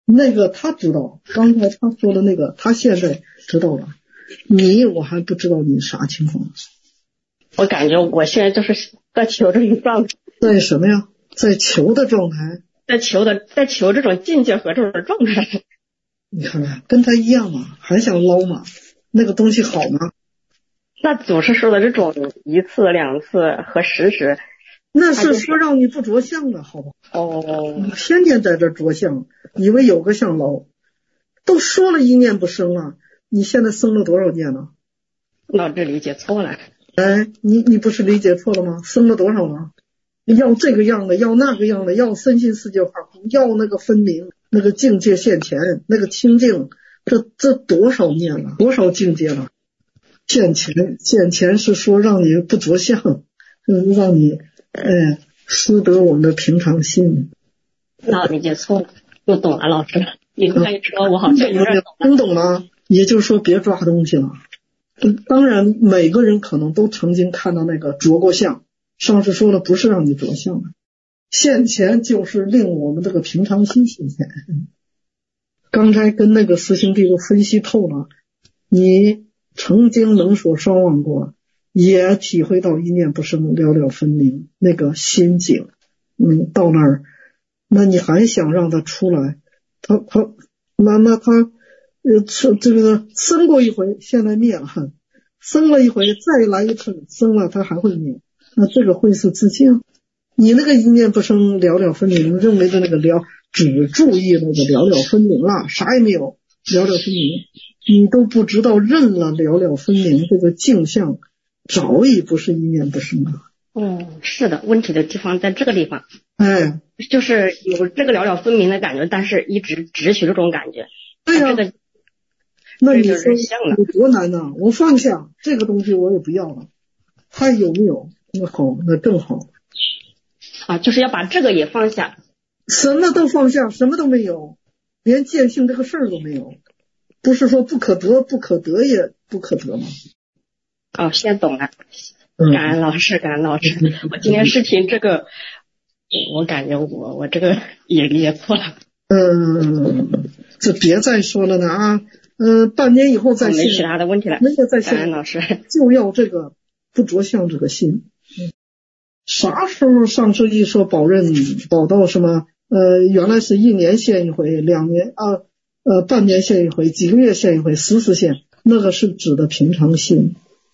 那个他知道，刚才他说的那个，他现在知道了。你我还不知道你啥情况。 我感觉我现在就是在求这种状态。 在什么呀？在求的状态。 在求的，在求这种境界和这种状态。 你看看，跟他一样嘛，还想捞嘛？那个东西好吗？ 那总是说的这种一次两次和时时， 那是说让你不着相的，好不好？ 哦， 你天天在这着相，以为有个相捞，都说了一念不生了，你现在生了多少念了？ 脑子理解错了。 哎，你你不是理解错了吗？生了多少了？要这个样的，要那个样的，要身心世界化，要那个分明，那个境界现前，那个清净，这这多少念了，多少境界了？现前现前是说让你不着相，嗯，让你哎失得我们的平常心。 那理解错了，我懂了，老师。你刚才说我好像有点懂了。 听懂了？也就是说别抓东西了。当然每个人可能都曾经看到那个着过相，上次说了不是让你着相的，现前就是令我们这个平常心现前。刚才跟那个师兄弟都分析透了，你曾经能所双忘过，也体会到一念不生了了分明那个心境。嗯，到那儿那你还想让他出来，他他那那他呃这个生过一回现在灭了，生了一回再来一次生了他还会灭，那这个会是自净？你那个一念不生了了分明认为的那个了只注意那个了了分明了，啥也没有了了分明，你都不知道认了了了分明这个镜像早已不是一念不生了。 嗯，是的，问题的地方在这个地方。 哎， 就是有这个了了分明的感觉，但是一直只取这种感觉。 对呀、啊， 这个那你说有多难呢？我放下这个东西我也不要了，还有没有？那好，那更好啊，就是要把这个也放下， 什么都放下，什么都没有，连见性这个事儿都没有。不是说不可得，不可得也不可得吗？ 哦，现在懂了。感恩老师，感恩老师。我今天视频这个，我感觉我我这个也理解错了。 嗯，这别再说了呢啊，嗯、呃，半年以后再信。 没其他的问题了。 没有再信。 感恩老师。 就要这个不着相这个心。嗯，啥时候上次一说保任保到什么？呃，原来是一年现一回，两年啊呃半年现一回，几个月现一回，时时现，那个是指的平常心。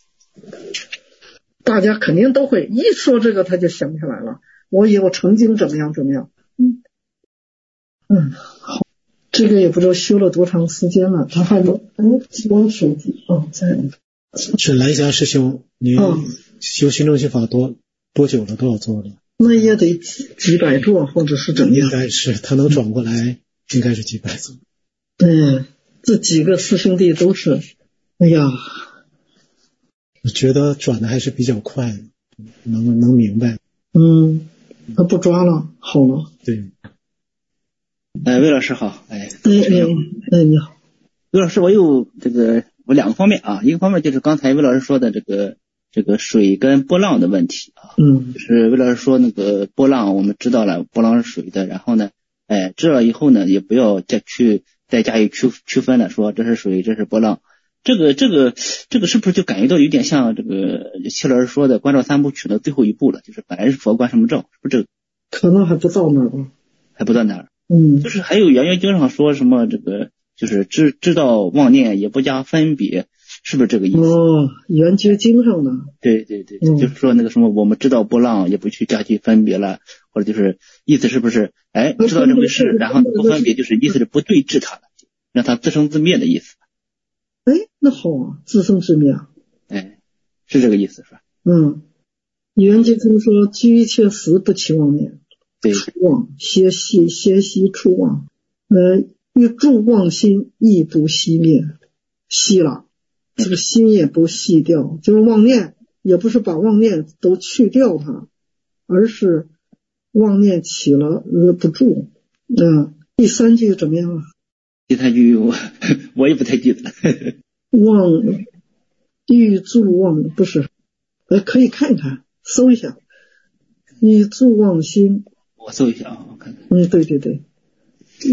大家肯定都会一说这个他就想起来了，我以后曾经怎么样怎么样。嗯嗯，好，这个也不知道修了多长时间了，他还有哎，我手机哦在。 是蓝霞师兄，你修心中心法多多久了？多少座了？ 那也得几几百座，或者是怎么样？ 应该是他能转过来，应该是几百座。 嗯，这几个师兄弟都是，哎呀。 我觉得转的还是比较快的，能能明白。 嗯，他不抓了，好了。 对。 哎，魏老师好，哎， 哎哎哎，你好， 魏老师，我有这个我两个方面啊，一个方面就是刚才魏老师说的这个这个水跟波浪的问题啊， 嗯， 就是魏老师说那个波浪我们知道了，波浪是水的，然后呢，哎，知道了以后呢，也不要再去再加以区区分了，说这是水，这是波浪。这个这个这个是不是就感觉到有点像这个谢老师说的观照三部曲的最后一步了？就是本来是佛观什么照，是不是这个？ 可能还不到那儿吧， 还不到那儿。 嗯， 就是还有圆觉经上说什么这个就是知知道妄念也不加分别，是不是这个意思？ 哦，圆觉经上的。 对对对，嗯、就是说那个什么我们知道波浪也不去加去分别了，或者就是意思是不是？哎，知道这回事，然后不分别，就是意思是不对治它了，让它自生自灭的意思。 哎，那好啊，自生自灭啊， 哎，是这个意思是吧？ 嗯，圆觉经说居一切时不起妄念， 对， 出妄歇息歇息出妄，呃，欲住妄心亦不熄灭，熄了，这个心也不熄掉，就是妄念也不是把妄念都去掉它，而是妄念起了而不住。嗯、呃，第三句怎么样啊？ 第三句我我也不太记得了。 妄欲住妄不是，呃，可以看一看，搜一下。欲住妄心， 我搜一下啊，我看看。 嗯，对对对，嗯，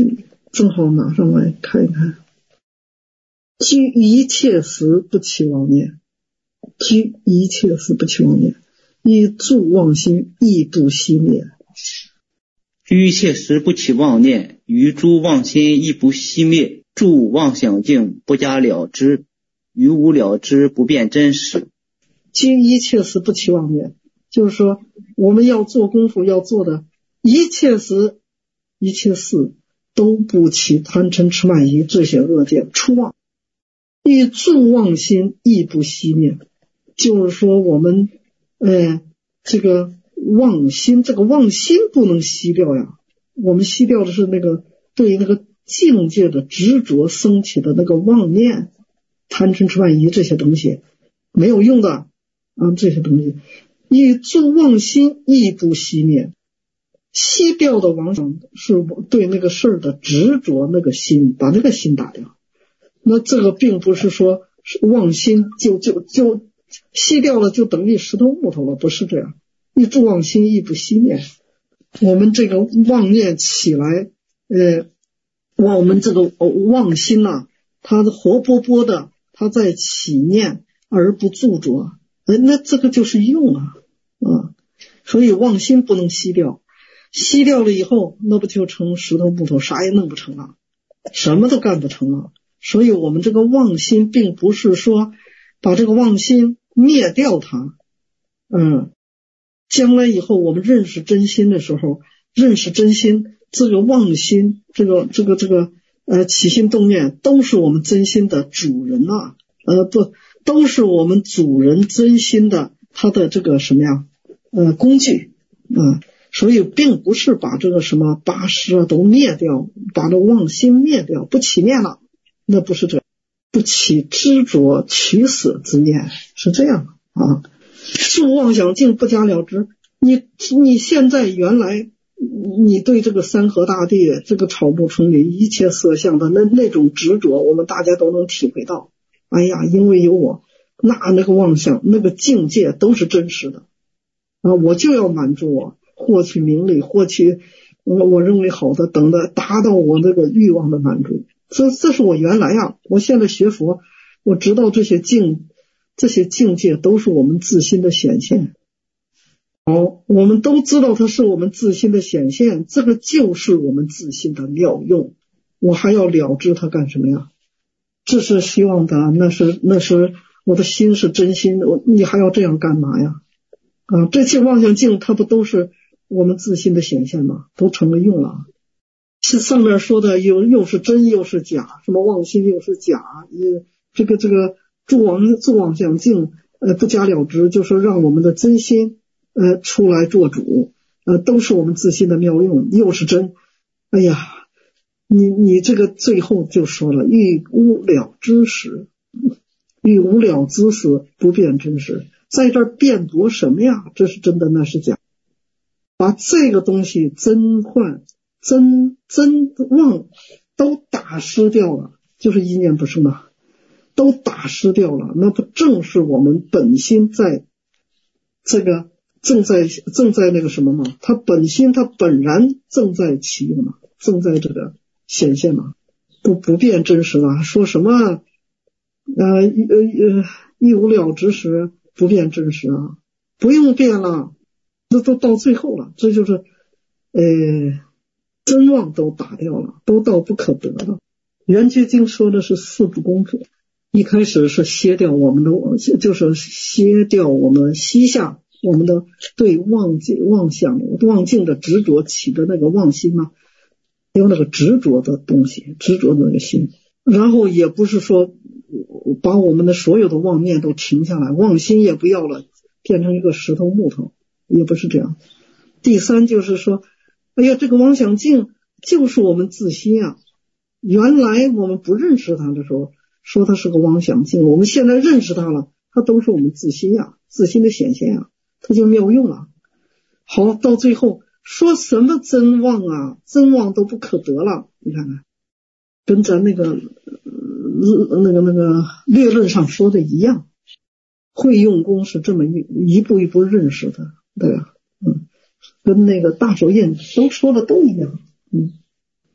正好拿上来看一看。居一切时不起妄念，居一切时不起妄念，以助妄心亦不熄灭。 居一切时不起妄念，于诸妄心亦不熄灭，助妄想境不加了之，于无了之不变真实。 居一切时不起妄念，就是说我们要做功夫要做的一切时一切事都不起贪嗔痴慢疑这些恶见，出妄，以助妄心亦不熄灭。就是说我们呃这个妄心，这个妄心不能熄掉呀，我们熄掉的是那个对那个境界的执着升起的那个妄念，贪嗔痴慢疑这些东西没有用的啊，这些东西以助妄心亦不熄灭。熄掉的妄想是对那个事儿的执着，那个心把那个心打掉。那这个并不是说妄心就就就熄掉了就等于石头木头了，不是这样。一助妄心亦不熄灭，我们这个妄念起来，呃，我们这个妄心呐、啊，它活泼泼的，它在起念而不著着，哎，那这个就是用啊啊，所以妄心不能熄掉，熄掉了以后，那不就成石头木头，啥也弄不成了，什么都干不成了。所以我们这个妄心并不是说把这个妄心灭掉它，嗯。将来以后我们认识真心的时候，认识真心，这个妄心，这个这个这个呃起心动念都是我们真心的主人啊，呃不都是我们主人真心的他的这个什么呀呃工具啊、呃，所以并不是把这个什么八识啊都灭掉，把这妄心灭掉，不起念了，那不是这，不起执着取舍之念，是这样啊。助妄想境不加了之，你你现在原来你对这个山河大地，这个草木丛林一切色相的那那种执着，我们大家都能体会到。哎呀，因为有我，那那个妄想那个境界都是真实的啊！我就要满足我，获取名利，获取我我认为好的，等的达到我那个欲望的满足。这这是我原来啊，我现在学佛，我知道这些境。这些境界都是我们自心的显现，好，我们都知道它是我们自心的显现，这个就是我们自心的妙用，我还要了知它干什么呀？这是希望的，那是那是我的心是真心，你还要这样干嘛呀？啊，这些妄想境它不都是我们自心的显现吗？都成了用了。是上面说的又又是真又是假，什么妄心又是假，也这个这个助妄助妄想境呃不加了之，就是让我们的真心呃出来做主，呃都是我们自心的妙用，又是真。哎呀，你你这个最后就说了，欲无了知识，欲无了知识不变真实，在这儿辩驳什么呀？这是真的那是假，把这个东西真幻真真妄都打失掉了，就是一念不生嘛，都打失掉了，那不正是我们本心在这个正在正在那个什么吗？它本心它本然正在起用嘛，正在这个显现嘛，不不变真实了。说什么呃呃呃一无了知识不变真实啊，不用变了，这都到最后了，这就是呃真妄都打掉了，都到不可得了。圆觉经说的是四部功夫，一开始是歇掉我们的，就是歇掉我们息下我们的对妄境妄想妄境的执着起的那个妄心嘛，有那个执着的东西，执着的那个心，然后也不是说把我们的所有的妄念都停下来，妄心也不要了，变成一个石头木头，也不是这样。第三就是说，哎呀，这个妄想境就是我们自心啊，原来我们不认识它的时候说它是个妄想境，我们现在认识它了，它都是我们自心呀，自心的显现呀，它就妙用了。好，到最后说什么真妄啊，真妄都不可得了，你看看跟咱那个那个那个略论上说的一样，会用功是这么一一步一步认识的，对吧？嗯，跟那个大手印都说的都一样。嗯，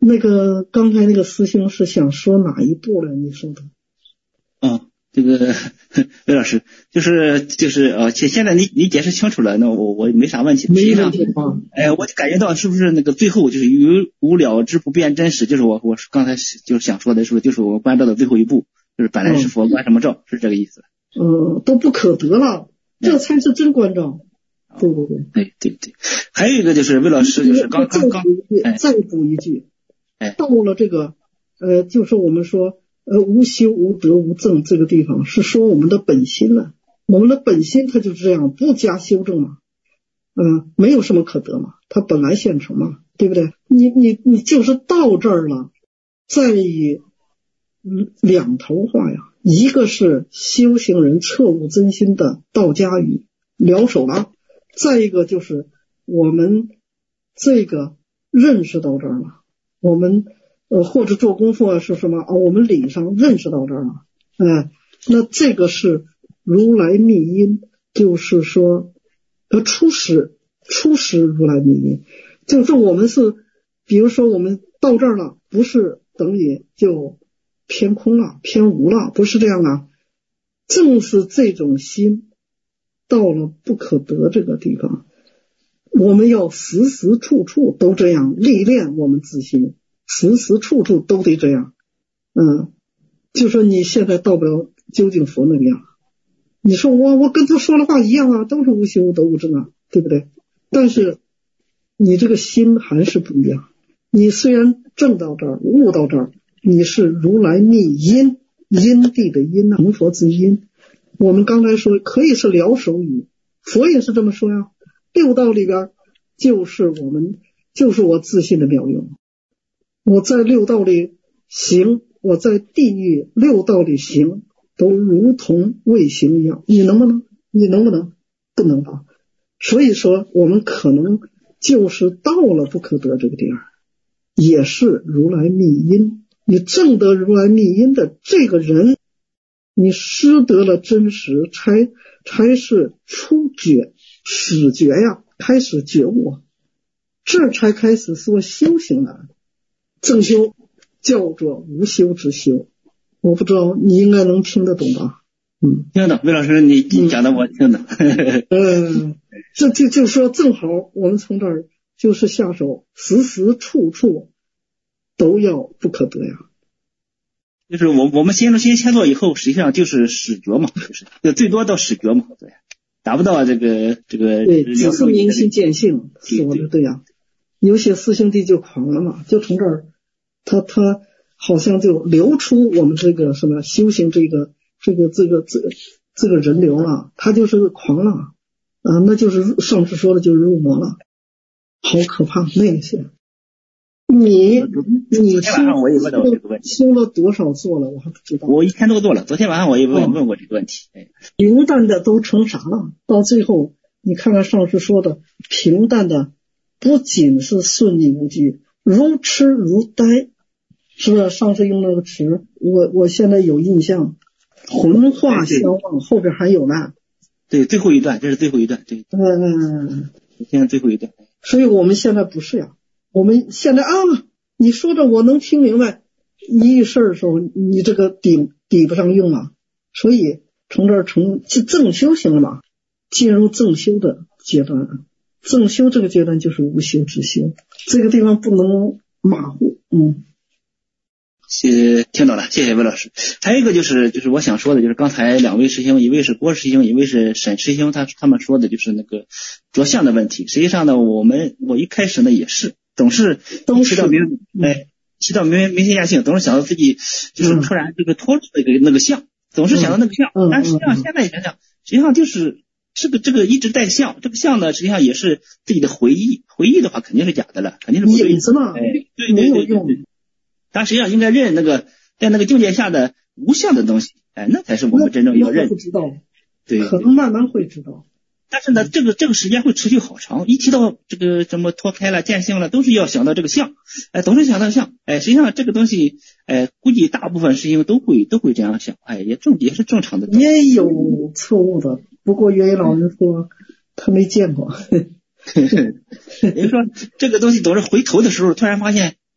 那个刚才那个师兄是想说哪一步了？你说的？ 哦，这个魏老师就是就是呃，现现在你你解释清楚了，那我我没啥问题。 没问题啊。 哎，我感觉到是不是那个最后就是于无了之不变真实，就是我我刚才就是想说的，是不是就是我关照的最后一步，就是本来是佛关什么照，是这个意思？ 嗯，都不可得了，这才是真关照。对对对， 对对对。还有一个就是魏老师就是刚刚刚再补一句， 哎， 到了这个呃，就是我们说呃无修无德无正这个地方，是说我们的本心了。我们的本心它就是这样，不加修正嘛，嗯，没有什么可得嘛，它本来现成嘛，对不对？你你你就是到这儿了，在于两头话呀，一个是修行人彻悟真心的道家语了手了。再一个就是我们这个认识到这儿了，我们呃或者做功夫啊是什么啊？我们理上认识到这儿了，哎，那这个是如来密因，就是说呃初始初始如来密因，就是我们是比如说我们到这儿了，不是等于就偏空了偏无了，不是这样啊，正是这种心到了不可得这个地方，我们要时时处处都这样历练我们自心，时时处处都得这样。嗯，就说你现在到不了究竟佛那个样，你说我我跟他说的话一样啊，都是无修无德无正啊，对不对？但是你这个心还是不一样，你虽然正到这儿悟到这儿，你是如来密因，因地的因啊，成佛之因。我们刚才说可以是了手语，佛也是这么说呀。六道里边就是我们就是我自信的妙用，我在六道里行，我在地狱六道里行，都如同未行一样。你能不能？你能不能？不能吧。所以说我们可能就是到了不可得这个地儿，也是如来密因。你证得如来密因的这个人，你失得了真实，才才是初觉始觉呀，开始觉悟，这才开始说修行了。正修叫做无修之修，我不知道你应该能听得懂吧？嗯， 听得懂。魏老师，你你讲的我听得懂。 嗯，这就就说正好我们从这儿就是下手，时时处处都要不可得呀。 就是我我们心中心先做以后，实际上就是始觉嘛，就是就最多到始觉嘛，对，达不到这个这个。 对，只是明心见性，说的对呀。有些师兄弟就狂了嘛，就从这儿，他他好像就流出我们这个什么修行这个这个这个这这个人流了，他就是狂了啊，那就是上次说的就是入魔了，好可怕那些。你你昨天晚上我也问到这个问题， 修了多少座了？我还不知道。 我一天多做了，昨天晚上我也问、哦、问过这个问题。哎， 平淡的都成啥了？到最后，你看看上次说的，平淡的不仅是顺利无惧，如痴如呆，是不是？上次用那个词，我我现在有印象，魂化相忘，后边还有呢。 对，最后一段，这是最后一段，对。 嗯， 现在最后一段。 所以我们现在不是呀。我们现在啊，你说的我能听明白，一遇事儿的时候，你这个抵抵不上用啊。所以从这儿从正修行了嘛，进入正修的阶段，正修这个阶段就是无修之修，这个地方不能马虎。嗯， 谢听懂了，谢谢魏老师。还有一个就是就是我想说的，就是刚才两位师兄，一位是郭师兄，一位是沈师兄，他他们说的就是那个着相的问题。实际上呢，我们我一开始呢也是。总是都提到明哎，提到明明心见性，总是想到自己就是突然这个脱出那个那个相，总是想到那个相，但实际上现在想想，实际上就是这个这个一直带相，这个相呢，实际上也是自己的回忆，回忆的话肯定是假的了，肯定是不对的。 哎， 对对对对对，但实际上应该认那个在那个境界下的无相的东西，哎，那才是我们真正要认。 不知道， 对， 可能慢慢会知道。 但是呢，这个这个时间会持续好长。一提到这个什么脱开了、见性了，都是要想到这个相，哎，总是想到相，哎，实际上这个东西，哎，估计大部分师兄都会都会这样想，哎，也正也是正常的。 也有错误的，不过岳一老师说他没见过。 也就是说，这个东西总是回头的时候，突然发现，哎。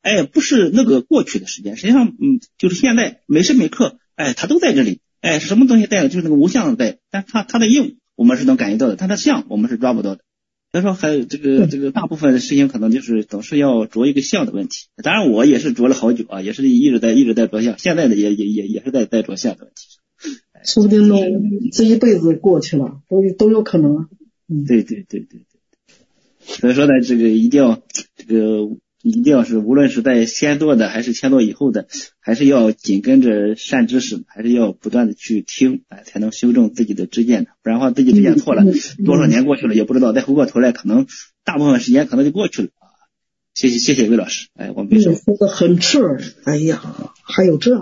哎，不是那个过去的时间，实际上嗯，就是现在每时每刻，哎，它都在这里，哎，什么东西在了，就是那个无相在，但它它的应我们是能感觉到的，它的相我们是抓不到的。所以说还有这个这个大部分的事情可能就是总是要着一个相的问题。当然我也是着了好久啊，也是一直在一直在着相，现在的也也也也是在在着相的问题。 说不定呢，这一辈子过去了，都都有可能啊。 嗯，对对对对对。所以说呢，这个一定要这个一定要是无论是在先做的还是先做以后的，还是要紧跟着善知识，还是要不断的去听，哎，才能修正自己的知见的。不然的话，自己知见错了，多少年过去了也不知道，再回过头来，可能大部分时间可能就过去了。谢谢谢谢魏老师，哎，我们别说说的很赤耳，哎呀，还有这。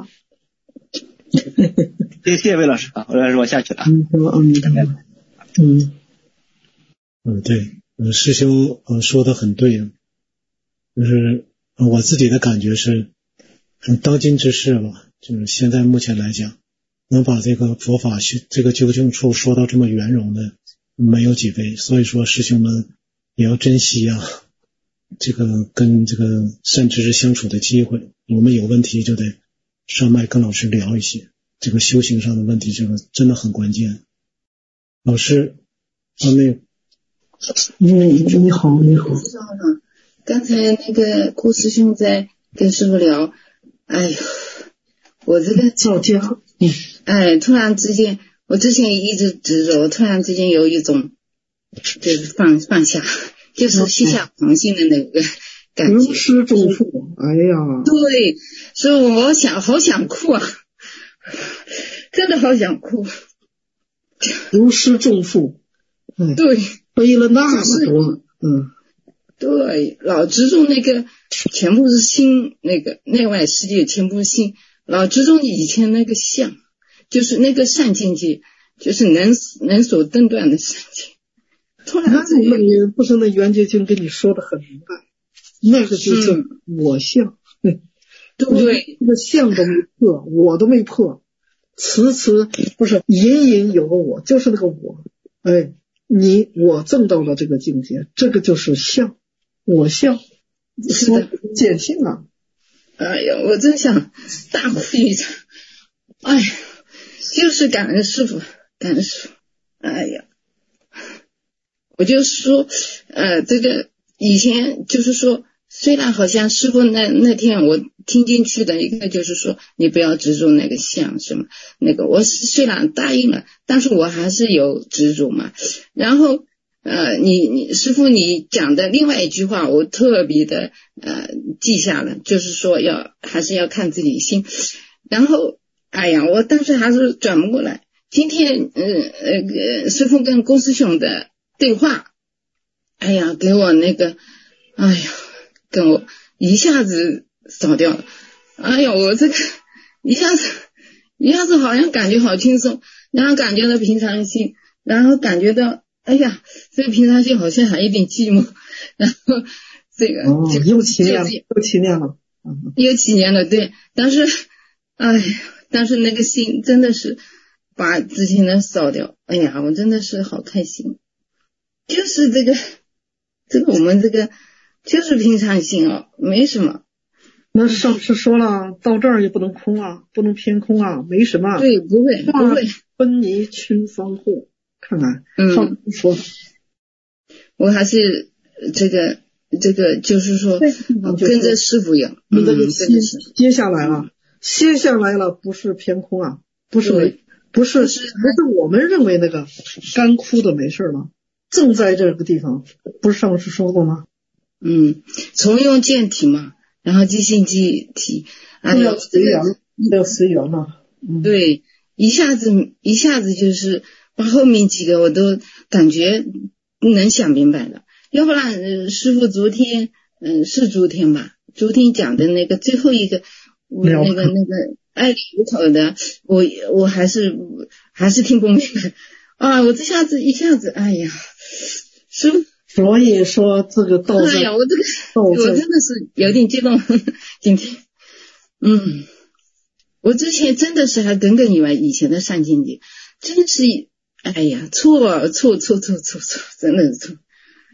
谢谢魏老师啊，魏老师我下去了啊。 嗯嗯嗯嗯，对，嗯，师兄呃说的很对啊，就是我自己的感觉是，嗯，当今之事吧，就是现在目前来讲，能把这个佛法这个究竟处说到这么圆融的没有几位，所以说师兄们也要珍惜啊，这个跟这个善知识相处的机会，我们有问题就得上麦跟老师聊一些，这个修行上的问题，这个真的很关键。老师，啊，那嗯，你好，你好。 刚才那个顾师兄在跟师傅聊，哎呦，我这个吵架， 嗯，哎，突然之间，我之前一直执着，突然之间有一种就是放放下，就是卸下防心的那个感觉。 如释重负，哎呀。 对，所以我想好想哭啊，真的好想哭。 如释重负， 嗯，对， 背了那么多，嗯。 对，老执着那个全部是心，那个内外世界全部是心，老执着以前那个相，就是那个善境界，就是能能所顿断的善境。突然之间，那不是那圆觉经跟你说的很明白，那个就是我相， 嗯、对， 这个相都没破，我都没破，词词不是隐隐有个我，就是那个我，哎，你我证到了这个境界，这个就是相。我相是的， 见性啊！ 哎呀，我真想大哭一场。哎呀，就是感恩师父，感恩师父。哎呀，我就说，呃，这个以前就是说，虽然好像师父那那天我听进去的一个就是说，你不要执着那个相什么那个，我虽然答应了，但是我还是有执着嘛。然后。呃，你你师父你讲的另外一句话，我特别的呃记下了，就是说要还是要看自己心。然后，哎呀，我当时还是转不过来。今天，呃呃，师父跟龚师兄的对话，哎呀，给我那个，哎呀，跟我一下子扫掉了。哎呀，我这个一下子一下子好像感觉好轻松，然后感觉到平常心，然后感觉到。哎呀，这个平常心好像还有点寂寞，然后这个哦，又七年了，又七年了， 又七年了，对。但是，哎呀，但是那个心真的是把之前的扫掉。哎呀，我真的是好开心，就是这个，这个我们这个就是平常心哦，没什么。 那上次说了，到这儿也不能空啊，不能偏空啊，没什么。 对，不会，不会。 分泥群芳护。看看， 嗯， 说， 我还是这个这个，就是说跟着师傅有， 嗯，这个接接下来了，接下来了，不是偏空啊，不是没，不是不是我们认为那个干枯的没事了，正在这个地方，不是上次说过吗？ 嗯，从用见体嘛，然后即性即体，哎要随缘，要随缘嘛， 嗯，对，一下子一下子就是。把后面几个我都感觉能想明白了，要不然、呃、师父昨天嗯、呃、是昨天吧，昨天讲的那个最后一个那个那个爱里无口的，我我还是还是听不明白啊！我这下子一下子，哎呀，师父， 所以说这个道， 哎呀，我这个我真的是有点激动，今天，嗯，我之前真的是还耿耿于怀以前的善境界，真是。哎呀，错错错错错错，真的是错。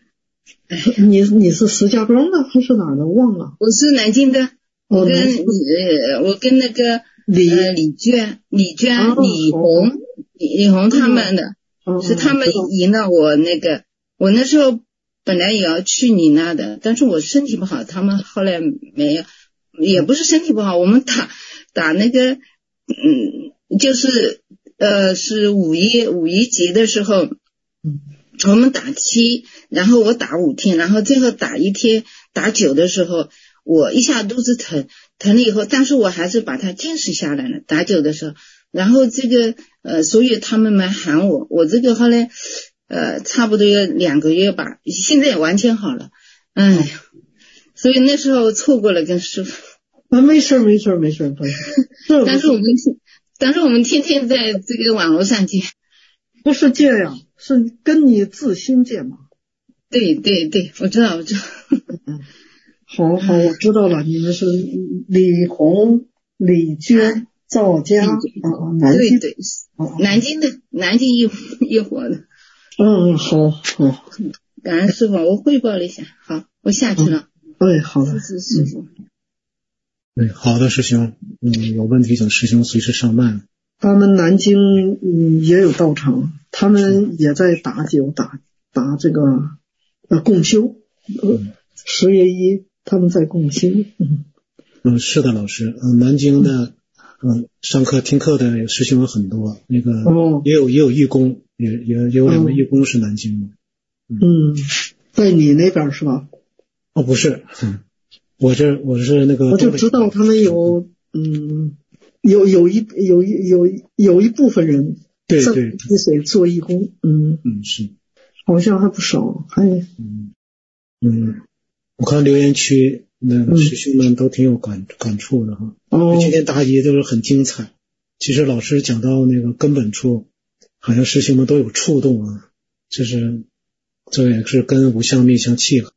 你你是石家庄的还是哪儿的？忘了。 我是南京的，我跟呃我跟那个李呃李娟、李娟、哦、李红、哦、李红他们的，哦、是他们引导我那个，我那时候本来也要去你那的，但是我身体不好，他们后来没有，也不是身体不好，我们打打那个嗯，就是呃是五一五一节的时候。 嗯， 我们打七，然后我打五天，然后最后打一天打九的时候，我一下肚子疼，疼了以后，但是我还是把它坚持下来了。打九的时候，然后这个呃，所以他们来喊我，我这个后来呃，差不多有两个月吧，现在也完全好了。哎呀，所以那时候错过了跟师傅。 啊，没事没事没事没事。 但是我们但是我们天天在这个网络上见。 不是见呀，是跟你自心见嘛。 对对对，我知道我知道。 嗯，好好，我知道了，你们是李红、李娟、赵家啊，南京。 对对，南京的，南京一一伙的。 嗯，好好。 感恩师傅，我汇报了一下，好，我下去了。 哎，好的。 谢谢师傅。 对，好的，师兄，嗯，有问题请师兄随时上麦。 他们南京嗯也有道场，他们也在打九打打这个呃共修，呃十月一他们在共修。嗯嗯，是的，老师，嗯，南京的嗯上课听课的师兄有很多，那个哦也有也有义工，也也也有两位义工是南京的。 嗯，嗯在你那边是吧？ 哦，不是，嗯，我这我是那个我就知道他们有嗯。有有一有一有有一部分人对对对做义工，嗯嗯是， 好像还不少，还嗯嗯，我看留言区那个师兄们都挺有感、嗯、感触的哈。哦，今天答疑都是很精彩。其实老师讲到那个根本处，好像师兄们都有触动啊，这是这也是跟无相密相契合。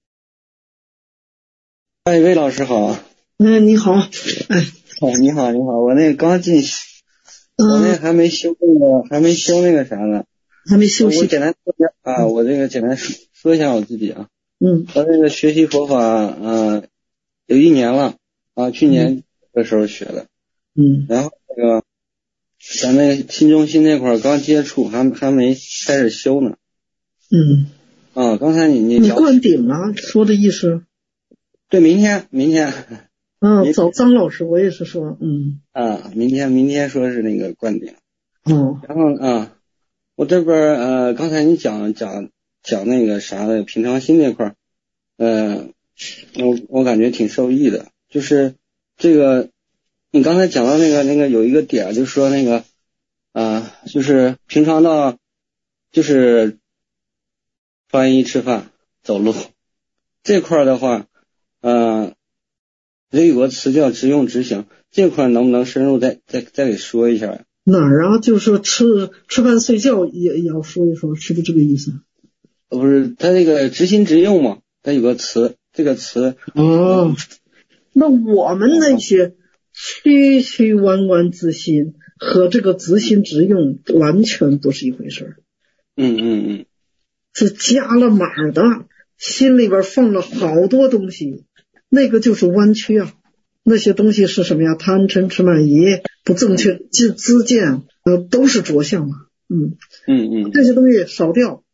哎，魏老师好。 嗯，你好，哎。 哦，你好，你好，我那个刚进，我那还没修那个，还没修那个啥呢， 还没休息。 我简单说一下啊，我这个简单说说一下我自己啊。 嗯。 我这个学习佛法，呃，有一年了啊，去年的时候学的。 嗯。 然后那个，咱那个新中心那块儿刚接触，还还没开始修呢。 嗯。 啊，刚才你你你灌顶了，说的意思？ 对，明天，明天。 嗯，找张老师，我也是说，嗯， 啊，明天明天说是那个灌顶， 哦， 然后啊，我这边呃，刚才你讲讲讲那个啥的平常心这块，呃，我我感觉挺受益的，就是这个你刚才讲到那个那个有一个点，就是说那个啊、呃，就是平常到就是穿衣吃饭走路这块的话，呃。这有个词叫直用直行，这块能不能深入再再再给说一下？ 哪儿啊？就是说吃吃饭睡觉也也要说一说，是不是这个意思？ 不是，它这个直心直用嘛，它有个词，这个词。 哦，那我们那些曲曲弯弯之心和这个直心直用完全不是一回事。 嗯嗯嗯， 是加了码的，心里边放了好多东西。那个就是弯曲啊，那些东西是什么呀？贪嗔痴慢疑不正确自自见，呃，都是着相嘛。嗯嗯嗯， 这些东西少掉，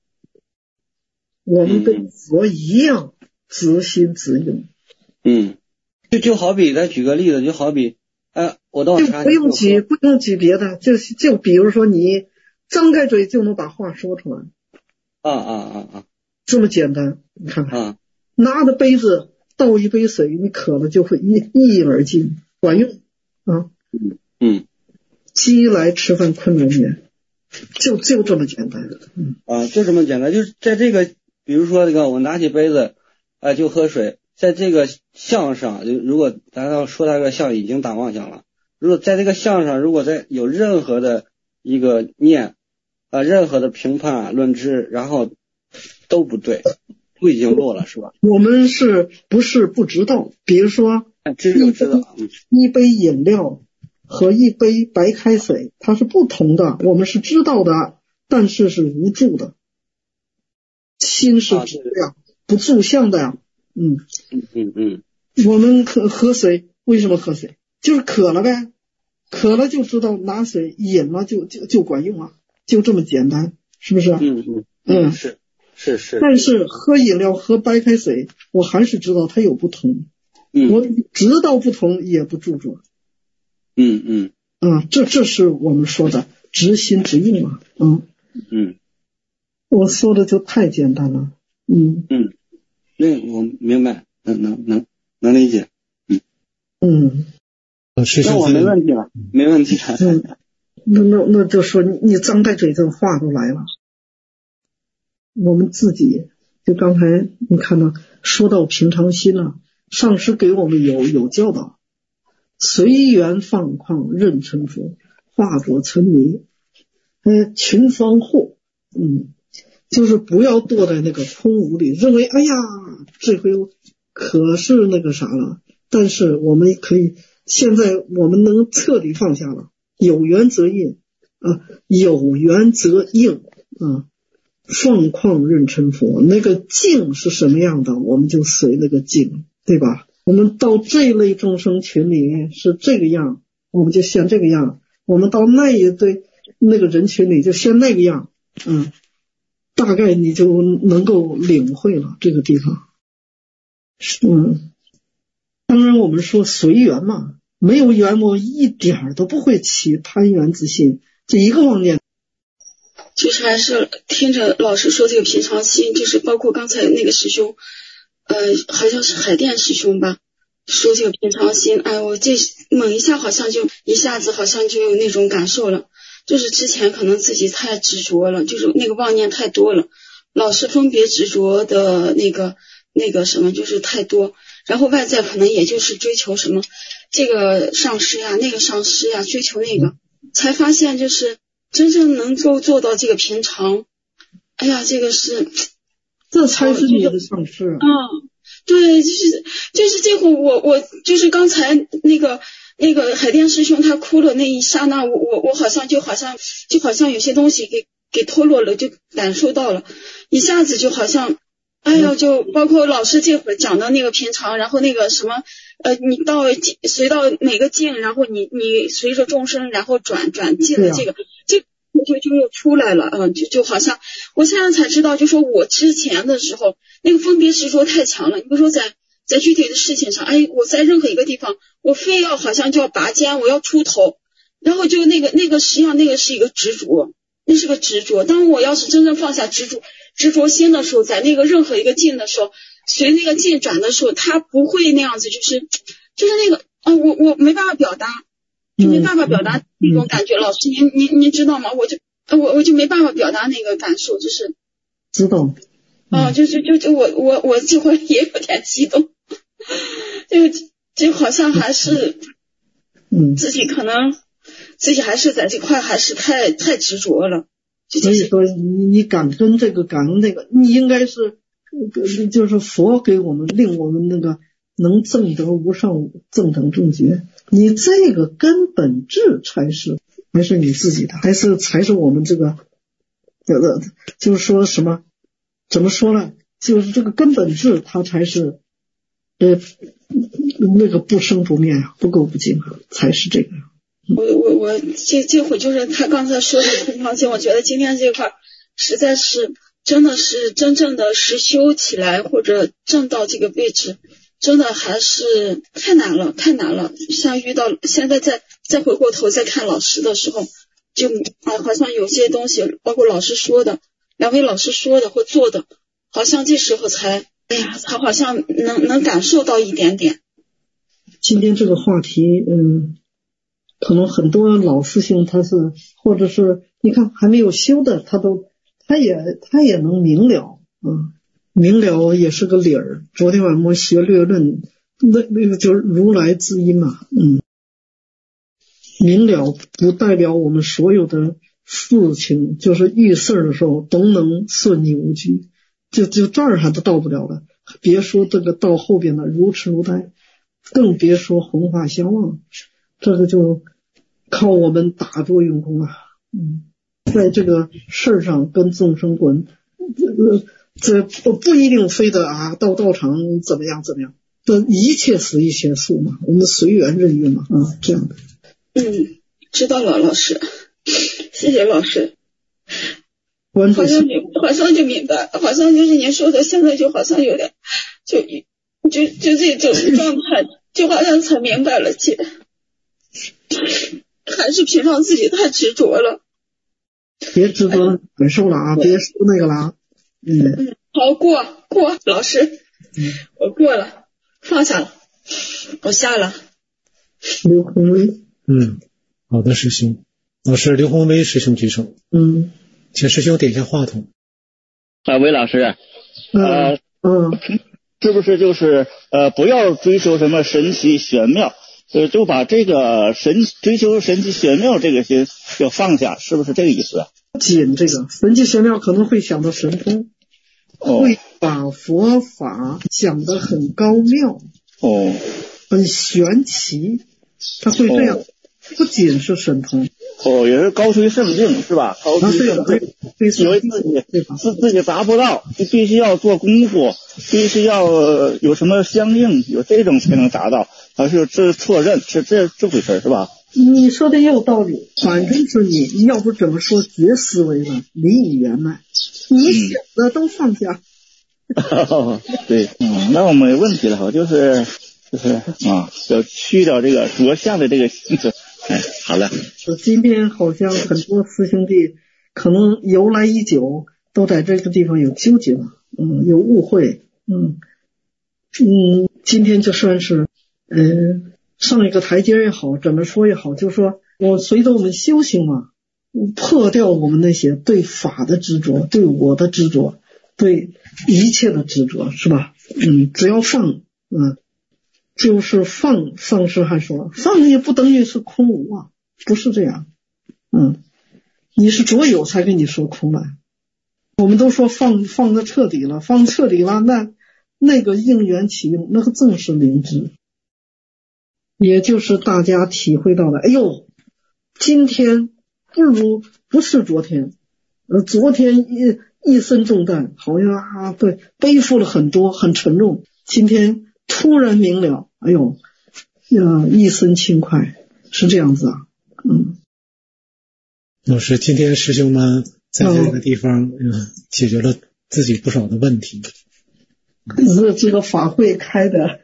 我们跟佛一样直心直用。 嗯，就就好比再举个例子，就好比，哎，我到就不用举不用举别的，就就比如说你张开嘴就能把话说出来。 啊啊啊啊， 这么简单，你看看， 啊、 拿着杯子。倒一杯水，你渴了就会一一饮而尽，管用啊！ 嗯嗯， 饥来吃饭困来眠，就就这么简单。嗯啊，就这么简单，就是在这个，比如说这个，我拿起杯子，啊、呃，就喝水，在这个相上，就如果咱要说它这个相已经打妄想了，如果在这个相上，如果在有任何的一个念啊、呃，任何的评判论知，然后都不对。都已经落了是吧？ 我们是不是不知道？比如说， 知就知道， 一杯饮料和一杯白开水，它是不同的。我们是知道的，但是是无助的。 心是质量，不住相的呀。嗯嗯嗯嗯。 我们喝喝水，为什么喝水？就是渴了呗，渴了就知道拿水，饮了就就就管用啊，就这么简单，是不是？ 嗯嗯嗯， 是是是。 但是喝饮料喝白开水，我还是知道它有不同。 嗯， 我知道不同也不著作。 嗯嗯。 啊，这这是我们说的直心直用嘛。嗯嗯， 我说的就太简单了。嗯嗯，那我明白，能能能能理解。嗯嗯， 那我没问题了，没问题了。 嗯，那那那就说你你张开嘴，这话都来了。我们自己就刚才你看到说到平常心了，上师给我们有有教导，随缘放旷任成佛，化作尘泥，呃，群方惑。嗯，就是不要堕在那个空无里，认为哎呀这回可是那个啥了，但是我们可以现在我们能彻底放下了，有缘则应啊，有缘则应啊，放旷任成佛，那个境是什么样的，我们就随那个境，对吧？我们到这一类众生群里面是这个样，我们就先这个样；我们到那一对那个人群里就先那个样。嗯，大概你就能够领会了这个地方。嗯，当然我们说随缘嘛，没有缘我一点都不会起贪缘之心，这一个妄念。 就是还是听着老师说这个平常心，就是包括刚才那个师兄，呃，好像是海淀师兄吧，说这个平常心，哎，我这猛一下好像就一下子好像就有那种感受了，就是之前可能自己太执着了，就是那个妄念太多了，老是分别执着的那个那个什么就是太多，然后外在可能也就是追求什么这个上师呀那个上师呀，追求那个，才发现就是真正能够做到这个平常，哎呀，这个是， 这才是你的上师啊！ 嗯，对，就是就是这会我我就是刚才那个那个海淀师兄他哭了那一刹那，我我我好像就好像就好像有些东西给给脱落了，就感受到了，一下子就好像，哎呀，就包括老师这会儿讲的那个平常，然后那个什么呃，你到随到哪个境，然后你你随着众生，然后转转境的这个。这就就又出来了，嗯，就就好像我现在才知道，就说我之前的时候那个分别执着太强了。你比如说在在具体的事情上，哎，我在任何一个地方，我非要好像就要拔尖，我要出头，然后就那个那个实际上那个是一个执着，那是个执着。当我要是真正放下执着执着心的时候，在那个任何一个境的时候，随那个境转的时候，它不会那样子，就是就是那个啊、呃，我我没办法表达。就没办法表达那种感觉，嗯嗯、老师您您您知道吗？我就我我就没办法表达那个感受，就是知道啊、嗯，就是就就我我我这会也有点激动，就就好像还是嗯自己可能自己还是在这块还是太太执着了。 所以说你你感恩这个感恩那个，你应该是就是佛给我们令我们那个能证得无上正等正觉。你这个根本质才是还是你自己的，还是才是我们这个呃就是说什么怎么说呢，就是这个根本质它才是呃那个不生不灭啊，不垢不净啊，才是这个。 我我我这这会就是他刚才说的平常心，我觉得今天这块实在是真的是真正的实修起来或者证到这个位置，真的还是太难了，太难了。像遇到现在再再回过头再看老师的时候，就啊好像有些东西，包括老师说的，两位老师说的或做的，好像这时候才，哎呀，他好像能能感受到一点点。 今天这个话题，嗯，可能很多老师兄他是，或者是你看还没有修的，他都他也他也能明了，嗯。明了也是个理儿。昨天晚上我学略论，那那个就是如来之音嘛，嗯，明了不代表我们所有的事情，就是遇事的时候都能顺利无拘，就就这儿还都到不了了，别说这个到后边的如痴如呆，更别说弘法相望，这个就靠我们打坐用功啊，嗯，在这个事儿上跟众生滚，这个。 这不不一定非得啊到道场怎么样怎么样，这一切随一切数嘛，我们随缘任运嘛，啊，这样的。 嗯，知道了，老师，谢谢老师。 好像就好像就明白，好像就是您说的，现在就好像有点，就就就这种状态，就好像才明白了些，还是平常自己太执着了。 别执着感受了啊，别说那个了。嗯嗯，好，过过，老师，嗯，我过了，放下了，我下了。 刘宏威， 嗯，好的，师兄。老师，刘宏威师兄举手。 嗯。 请师兄点一下话筒。 啊，韦老师，呃， 嗯， 是不是就是呃，不要追求什么神奇玄妙，呃，就把这个神追求神奇玄妙这个先要放下，是不是这个意思啊？ 紧这个神奇玄妙可能会想到神通， 哦、 会把佛法讲得很高妙， 哦， 很玄奇，他会这样。哦，不仅是神通， 哦，也是高推圣境是吧？高推圣境，以为自己自自己达不到，就必须要做功夫，必须要有什么相应，有这种才能达到，还是这错认，是这这回事是吧？ 你说的也有道理，反正是你要不怎么说绝思维呢？离以圆满，你想的都放下。 嗯、对，嗯，那我没问题了，就是就是啊，要去掉这个着相的这个性质。哎，好了。 今天好像很多师兄弟可能由来已久，都在这个地方有纠结了，嗯，有误会，嗯嗯，今天就算是呃上一个台阶也好，怎么说也好，就说我随着我们修行嘛，破掉我们那些对法的执着，对我的执着，对一切的执着，是吧？嗯，只要放，嗯。就是放，上师还说放也不等于是空无啊，不是这样，嗯，你是着有才跟你说空了。我们都说放放的彻底了，放彻底了，那那个应缘起用，那个正是灵知，也就是大家体会到的。哎呦，今天不如不是昨天，呃，昨天一一身重担，好像啊，对，背负了很多，很沉重，今天突然明了，哎呦，呀，一身轻快，是这样子啊，嗯。 老师，今天师兄们在这个地方，嗯，嗯解决了自己不少的问题。 是这个法会开的，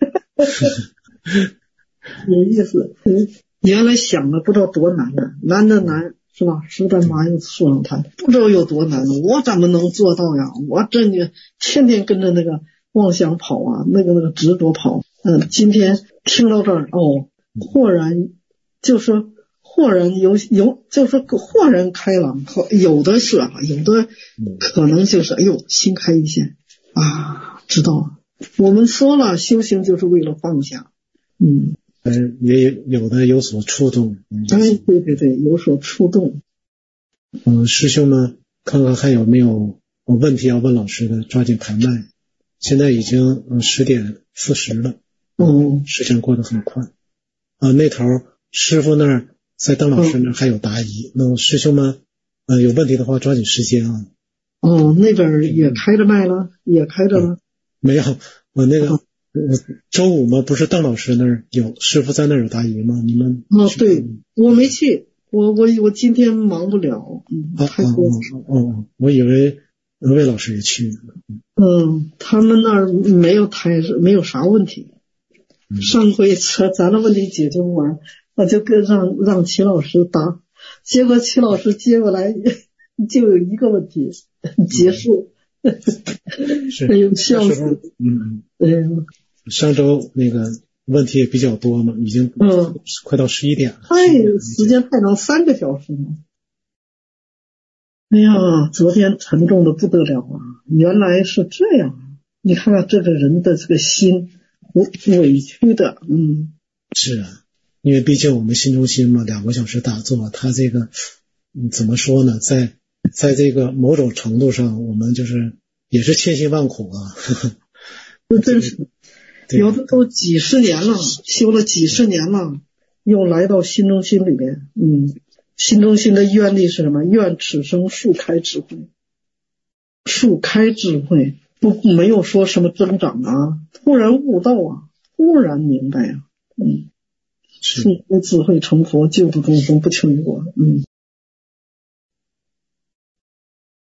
有意思。嗯，原来想的不知道多难呢，难的难是吧？实在马又说上台，不知道有多难，我怎么能做到呀？我真的天天跟着那个妄想跑啊，那个那个执着跑。嗯，今天听到这儿，哦，豁然就是豁然有有就是豁然开朗，有的是啊，有的可能就是哎呦心开一线啊，知道了。我们说了，修行就是为了放下，嗯， 嗯，也有的有所触动。 哎，对对对，有所触动。 嗯，师兄们，看看还有没有问题要问老师的，抓紧排麦。现在已经嗯十点四十了， 嗯， 时间过得很快。啊，那头师傅那儿在邓老师那儿还有答疑，那、嗯、师兄们呃有问题的话抓紧时间啊。 哦，那边也开着麦了，也开着了。 嗯、没有，我那个、哦、周五嘛，不是邓老师那儿有师傅在那儿有答疑吗？你们哦，对，我没去，我我我今天忙不了，嗯， 啊、太多了。哦、哦哦，我以为魏魏老师也去了。 嗯，他们那儿没有太没有啥问题。嗯、上回咱咱的问题解决不完，我就跟让让齐老师答，结果齐老师接过来就有一个问题，结束。 是， 哎呦，笑死！ 嗯， 哎呦， 上周那个问题也比较多嘛，已经嗯快到十一点了。 哎，时间太长，三个小时了。哎呀，昨天沉重的不得了啊！原来是这样，你看看这个人的这个心，委屈的，嗯， 是啊，因为毕竟我们心中心嘛，两个小时打坐，他这个嗯怎么说呢，在在这个某种程度上，我们就是也是千辛万苦啊。 这真是，有的都几十年了，修了几十年了，又来到心中心里面，嗯。心中心的愿力是什么？愿此生速开智慧， 树开智慧，不没有说什么增长啊，突然悟道啊，突然明白啊，嗯，是智慧成佛，救度众生，不求于我，嗯。